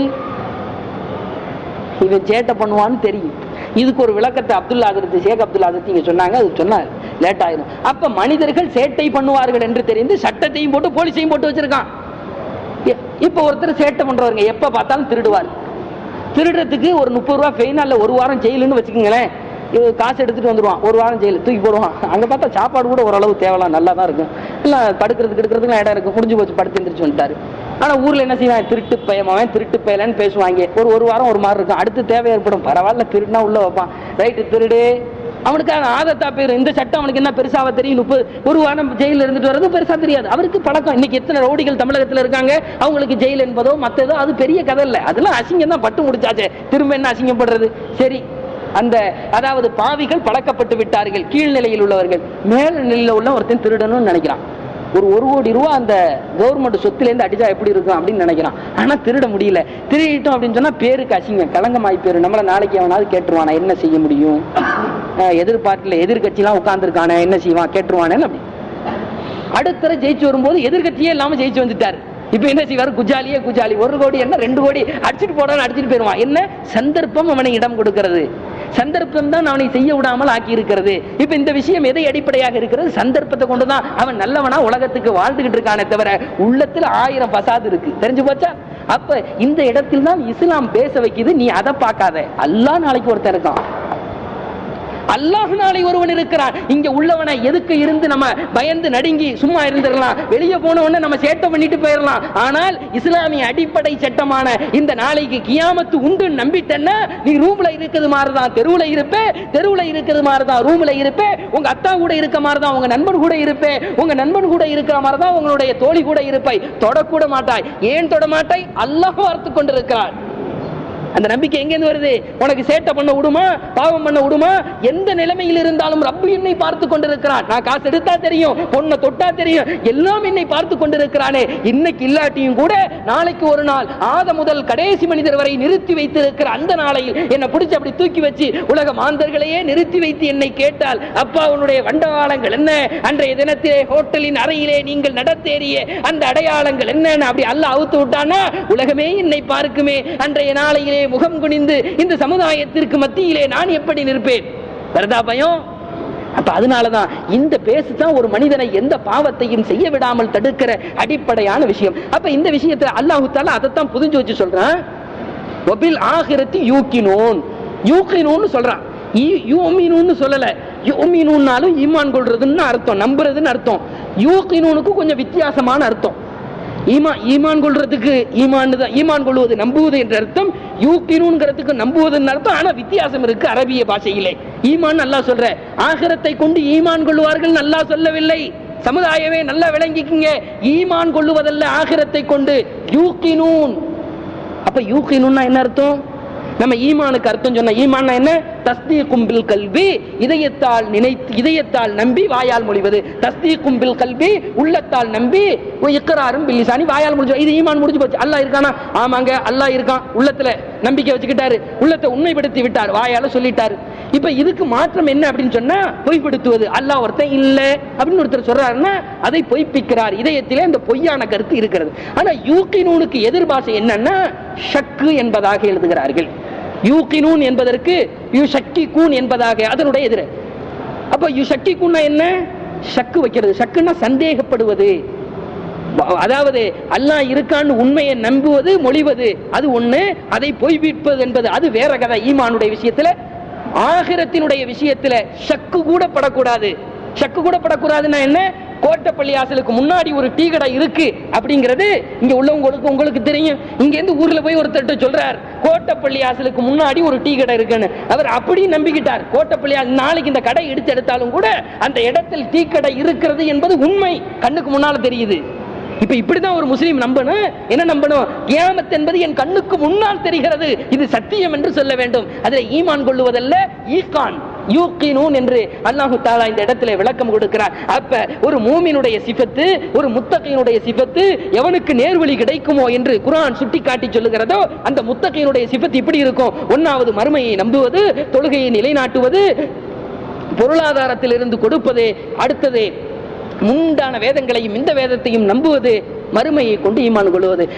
இவன் சேட்டை பண்ணுவான்னு தெரியும். இதுக்கு ஒரு விளக்கத்தை அப்துல்லா ஹஜ்ரத் ஷேக் அப்துல்லா ஹஜ்ரத் இங்க சொன்னாங்க. அது சொன்னா லேட் ஆயிடும். அப்ப மனிதர்கள் சேட்டை பண்ணுவார்கள் என்று தெரிந்து சட்டத்தையும் போட்டு போலீஸையும் போட்டு வச்சிருக்கான். இப்ப ஒருத்தர் சேட்டை பண்றவங்க எப்ப பார்த்தாலும் திருடுவார். திருடுறதுக்கு ஒரு முப்பது ரூபாய் ஃபைன் அல்ல ஒரு வாரம் ஜெயிலுன்னு வச்சுக்கோங்களேன். காசு எடுத்துட்டு வந்துடுவான், ஒரு வாரம் ஜெயிலு தூக்கி போடுவான். அங்க பார்த்தா சாப்பாடு கூட ஓரளவு தேவலாம், நல்லா தான் இருக்கும், எல்லாம் படுக்கிறதுக்கு எடுக்கிறதுக்கு இடம் இருக்கும். முடிஞ்சு போச்சு, படுத்து எந்திரிச்சு வந்துட்டாரு. ஆனா ஊர்ல என்ன செய்வான்? திருட்டு பயமாவன், திருட்டு பயலன்னு பேசுவாங்க. ஒரு ஒரு வாரம் ஒரு மாதிரி இருக்கும். அடுத்து தேவை ஏற்படும், பரவாயில்ல திருடுனா உள்ள வைப்பான். ரைட்டு திருடு, அவனுக்கு ஆதத்தா பேரு. இந்த சட்டம் அவனுக்கு என்ன பெருசாவ தெரியும்? முப்பது ஒரு வாரம் ஜெயில இருந்துட்டு வர்றது பெருசா தெரியாது அவருக்கு. பழக்கம். இன்னைக்கு எத்தனை ரவுடிகள் தமிழகத்தில் இருக்காங்க, அவங்களுக்கு ஜெயில் என்பதோ மற்றதோ அது பெரிய கதை இல்லை. அதெல்லாம் அசிங்கம் தான், பட்டு முடிச்சாச்சே, திரும்ப என்ன அசிங்கப்படுறது? சரி, அந்த அதாவது பாவிகள் பழக்கப்பட்டு விட்டார்கள். கீழ்நிலையில் உள்ளவர்கள் மேல் நிலையில் உள்ள ஒருத்தன் திருடணும்னு நினைக்கிறான். ஒரு ஒரு கோடி ரூபா அந்த கவர்மெண்ட் சொத்துல இருந்து அடிச்சா எப்படி இருக்கும் அப்படின்னு நினைக்கிறான். ஆனா திருட முடியல. திருடிட்டோம் அப்படின்னு சொன்னா பேருக்கு அசிங்கம், களங்கமாய் பேரு. நம்மள நாளைக்கு அவனாவது கேட்டுருவானா? என்ன செய்ய முடியும்? எதிர்பார்ட்டில எதிர்கட்சி எல்லாம் உட்கார்ந்து இருக்கானே, என்ன செய்வான்? கேட்டுருவானே. அப்படி அடுத்த ஜெயிச்சு வரும்போது எதிர்கட்சியே இல்லாம ஜெயிச்சு வந்துட்டாரு. இப்ப என்ன செய்வாரு? குஜாலியே குஜாலி. ஒரு கோடி என்ன ரெண்டு கோடி அடிச்சுட்டு போடான்னு அடிச்சுட்டு போயிருவான். என்ன சந்தர்ப்பம் அவனை இடம் கொடுக்கிறது, சந்தர்ப்பம் தான் அவனை செய்ய விடாமல் ஆக்கி இருக்கிறது. இப்ப இந்த விஷயம் எதை அடிப்படையாக இருக்கிறது? சந்தர்ப்பத்தை கொண்டுதான் அவன் நல்லவனா உலகத்துக்கு வாழ்ந்துகிட்டு இருக்கானே தவிர உள்ளத்துல ஆயிரம் பசாது இருக்கு. தெரிஞ்சு போச்சா? அப்ப இந்த இடத்தில் தான் இஸ்லாம் பேச வைக்குது. நீ அதை பார்க்காத, அல்லாஹ் நாளைக்கு ஒருத்தன் இருக்கான், அல்லாஹ் நாளை ஒருவன் இருக்கிறான். இங்க உள்ளவனை எதுக்கு இருந்து நம்ம பயந்து நடுங்கி சும்மா இருந்துடலாம், வெளியே போனவன நம்ம சேட்டை பண்ணிட்டு போயிடலாம். ஆனால் இஸ்லாமிய அடிப்படை சட்டமான இந்த நாளைக்கு கியாமத்து உண்டு நம்பிட்டேன்னா, நீ ரூம்ல இருக்கிறது மாதிரிதான் தெருவுல இருப்பே, தெருவுல இருக்கிறது மாதிரிதான் ரூம்ல இருப்பே, உங்க அத்தா கூட இருக்க மாதிரிதான் உங்க நண்பன் கூட இருப்பே, உங்க நண்பன் கூட இருக்கிற மாதிரிதான் உங்களுடைய தோழி கூட இருப்பாய். தொடக்கூட மாட்டாய். ஏன் தொட மாட்டாய்? அல்லாஹ் பார்த்து கொண்டிருக்கிறான். அந்த நம்பிக்கை எங்க இருந்து வருது? உனக்கு சேட்டை பண்ண விடுமா? பாவம் பண்ண விடுமா? எந்த நிலைமையில் இருந்தாலும் ரப்பு என்னை பார்த்து கொண்டிருக்கிறான். நான் காசு எடுத்தா தெரியும், பொண்ணை தொட்டா தெரியும், எல்லாம் என்னை பார்த்து கொண்டிருக்கிறானே. இன்னைக்கு இல்லாட்டியும் கூட நாளைக்கு ஒரு நாள் ஆத முதல் கடைசி மனிதர் வரை நிறுத்தி வைத்திருக்கிற அந்த நாளையில் என்னை பிடிச்சி அப்படி தூக்கி வச்சு உலக மாந்தர்களையே நிறுத்தி வைத்து என்னை கேட்டால், அப்பா உன்னுடைய வண்டவாளங்கள் என்ன? அன்றைய தினத்திலே ஹோட்டலின் அறையிலே நீங்கள் நடத்தேறிய அந்த அடையாளங்கள் என்னன்னு அப்படி அல்லாஹ் அவுத்து விட்டானா உலகமே என்னை பார்க்குமே. அன்றைய நாளையிலே முகம் குனிந்து இந்த சமுதாயத்திற்கு மத்தியிலே நான் எப்படி நிற்பேன்? வருதா பயம்? அப்ப அதனாலதான் இந்த பேசுதான் ஒரு மனிதனை எந்த பாவத்தையும் செய்ய விடாமல் தடுக்கிற அடிப்படையான விஷயம். அப்ப இந்த விஷயத்தை அல்லாஹ் தஆலா அதைத்தான் புரிஞ்சு வச்சு சொல்றான். வபில் ஆகிரத்தி யூகினூன், யூகினூன்னு சொல்றான். யூமினூன்னு சொல்லல. யூமினூன்னாலும் ஈமான் கொள்றதுன்னு அர்த்தம், நம்புறதுன்னு அர்த்தம். யூகினூனுக்கு கொஞ்சம் வித்தியாசமான அர்த்தம். ஈமா ஈமான் கொள்றதுக்கு ஈமான் தான், ஈமான் கொள்வது நம்புவது என்ற அர்த்தம், யூக்கினுங்கிறதுக்கு நம்புவதுன்னு அர்த்தம். ஆனா வித்தியாசம் இருக்கு அரபிய பாஷையிலே. ஈமான் அல்லாஹ் சொல்ற, ஆகிரத்தை கொண்டு ஈமான் கொள்வார்கள் அல்லாஹ் சொல்லவில்லை. சமுதாயமே நல்லா விளங்கிக்குங்க, ஈமான் கொள்ளுவதல்ல ஆகிரத்தை கொண்டு, யூக்கினூன். அப்ப யூக்கினூன்னா என்ன அர்த்தம்? நம்ம ஈமானுக்கு அர்த்தம் சொன்ன ஈமான் என்ன? தஸ்தீகும் பில் கல்வி, இதயத்தால் நினைத்து இதயத்தால் நம்பி வாயால் மொழிவது. தஸ்தீகும் பில் கல்வி, உள்ளத்தால் நம்பி, இக்ராரும் பில் லிசானி, வாயால் மொழிவது. இது ஈமான் முடிஞ்சு போச்சு. அல்லாஹ் இருக்கானா? ஆமாங்க அல்லாஹ் இருக்கான். உள்ளத்துல நம்பிக்கை வச்சுக்கிட்டாரு, உள்ளத்தை உண்மைப்படுத்தி விட்டார், வாயால சொல்லிட்டாரு. இப்ப இதுக்கு மாற்றம் என்ன அப்படின்னு சொன்னா பொய்ப்படுத்துவது. அல்லாஹ் ஒருத்தன் இல்ல அப்படின்னு ஒருத்தர் சொல்றாருன்னா அதை பொய்ப்பிக்கிறார். இதயத்திலே அந்த பொய்யான கருத்து இருக்கிறது. ஆனா யூகினூனுக்கு எதிர்பாஷை என்னன்னா ஷக்கு என்பதாக எழுதுகிறார்கள். யூகினூன் என்பதற்கு யுஷக்கிகூன் என்பதாக அதனுடைய எதிர. அப்ப யுஷக்கிகூன்னா என்ன? ஷக்கு வைக்கிறது. ஷக்குன்னா சந்தேகப்படுவது. அதாவது அல்லாஹ் இருக்கான்னு உண்மையை நம்புவது, மொழிவது அது ஒண்ணு, அதை பொய்ப்பிப்பது என்பது அது வேற கதை. ஈமானுடைய விஷயத்துல, ஆகிரத்தினுடைய விஷயத்துல ஷக்கு கூட படக்கூடாது. ஷக்கு கூட படக்கூடாதுன்னா என்ன? கோட்டப்பள்ளி ஆசலுக்கு முன்னாடி ஒரு டீ கடை இருக்கு அப்படிங்கிறது இங்க உள்ளவங்களுக்கு உங்களுக்கு தெரியும். இங்க இருந்து ஊர்ல போய் ஒருத்தர் சொல்றார் கோட்டப்பள்ளி ஆசலுக்கு முன்னாடி ஒரு டீ கடை இருக்குன்னு. அவர் அப்படி நம்பிக்கிட்டார். கோட்டப்பள்ளி நாளைக்கு இந்த கடை எடுத்து எடுத்தாலும் கூட அந்த இடத்தில் டீ கடை இருக்கிறது என்பது உண்மை, கண்ணுக்கு முன்னால தெரியுது. இப்ப இப்படிதான் ஒரு முஸ்லீம் நம்பணும். என்ன நம்பணும்? கியாமத் என்பது என் கண்ணுக்கு முன்னால் தெரிகிறது, இது சத்தியம் என்று சொல்ல வேண்டும். அதுல ஈமான் கொள்ளுவதல்ல, ஈகான் யூகினூன் என்று அல்லாஹ் தஆலா இந்த இடத்துல விளக்கம் கொடுக்கிறார். அப்ப ஒரு மூமினுடைய சிஃபத்து, ஒரு முத்தகீனுடைய சிஃபத்து, எவனுக்கு நேர்வழி கிடைக்குமோ என்று குர்ஆன் சுட்டி காட்டி சொல்லுகிறதோ அந்த முத்தகீனுடைய சிஃபத்து இப்படி இருக்கும். ஒன்னாவது மறுமையை நம்புவது, தொழுகையை நிலைநாட்டுவது, பொருளாதாரத்தில் இருந்து கொடுப்பது, அடுத்தது முண்டான வேதங்களையும் இந்த வேதத்தையும் நம்புவது, மறுமையை கொண்டு ஈமான் கொள்வது.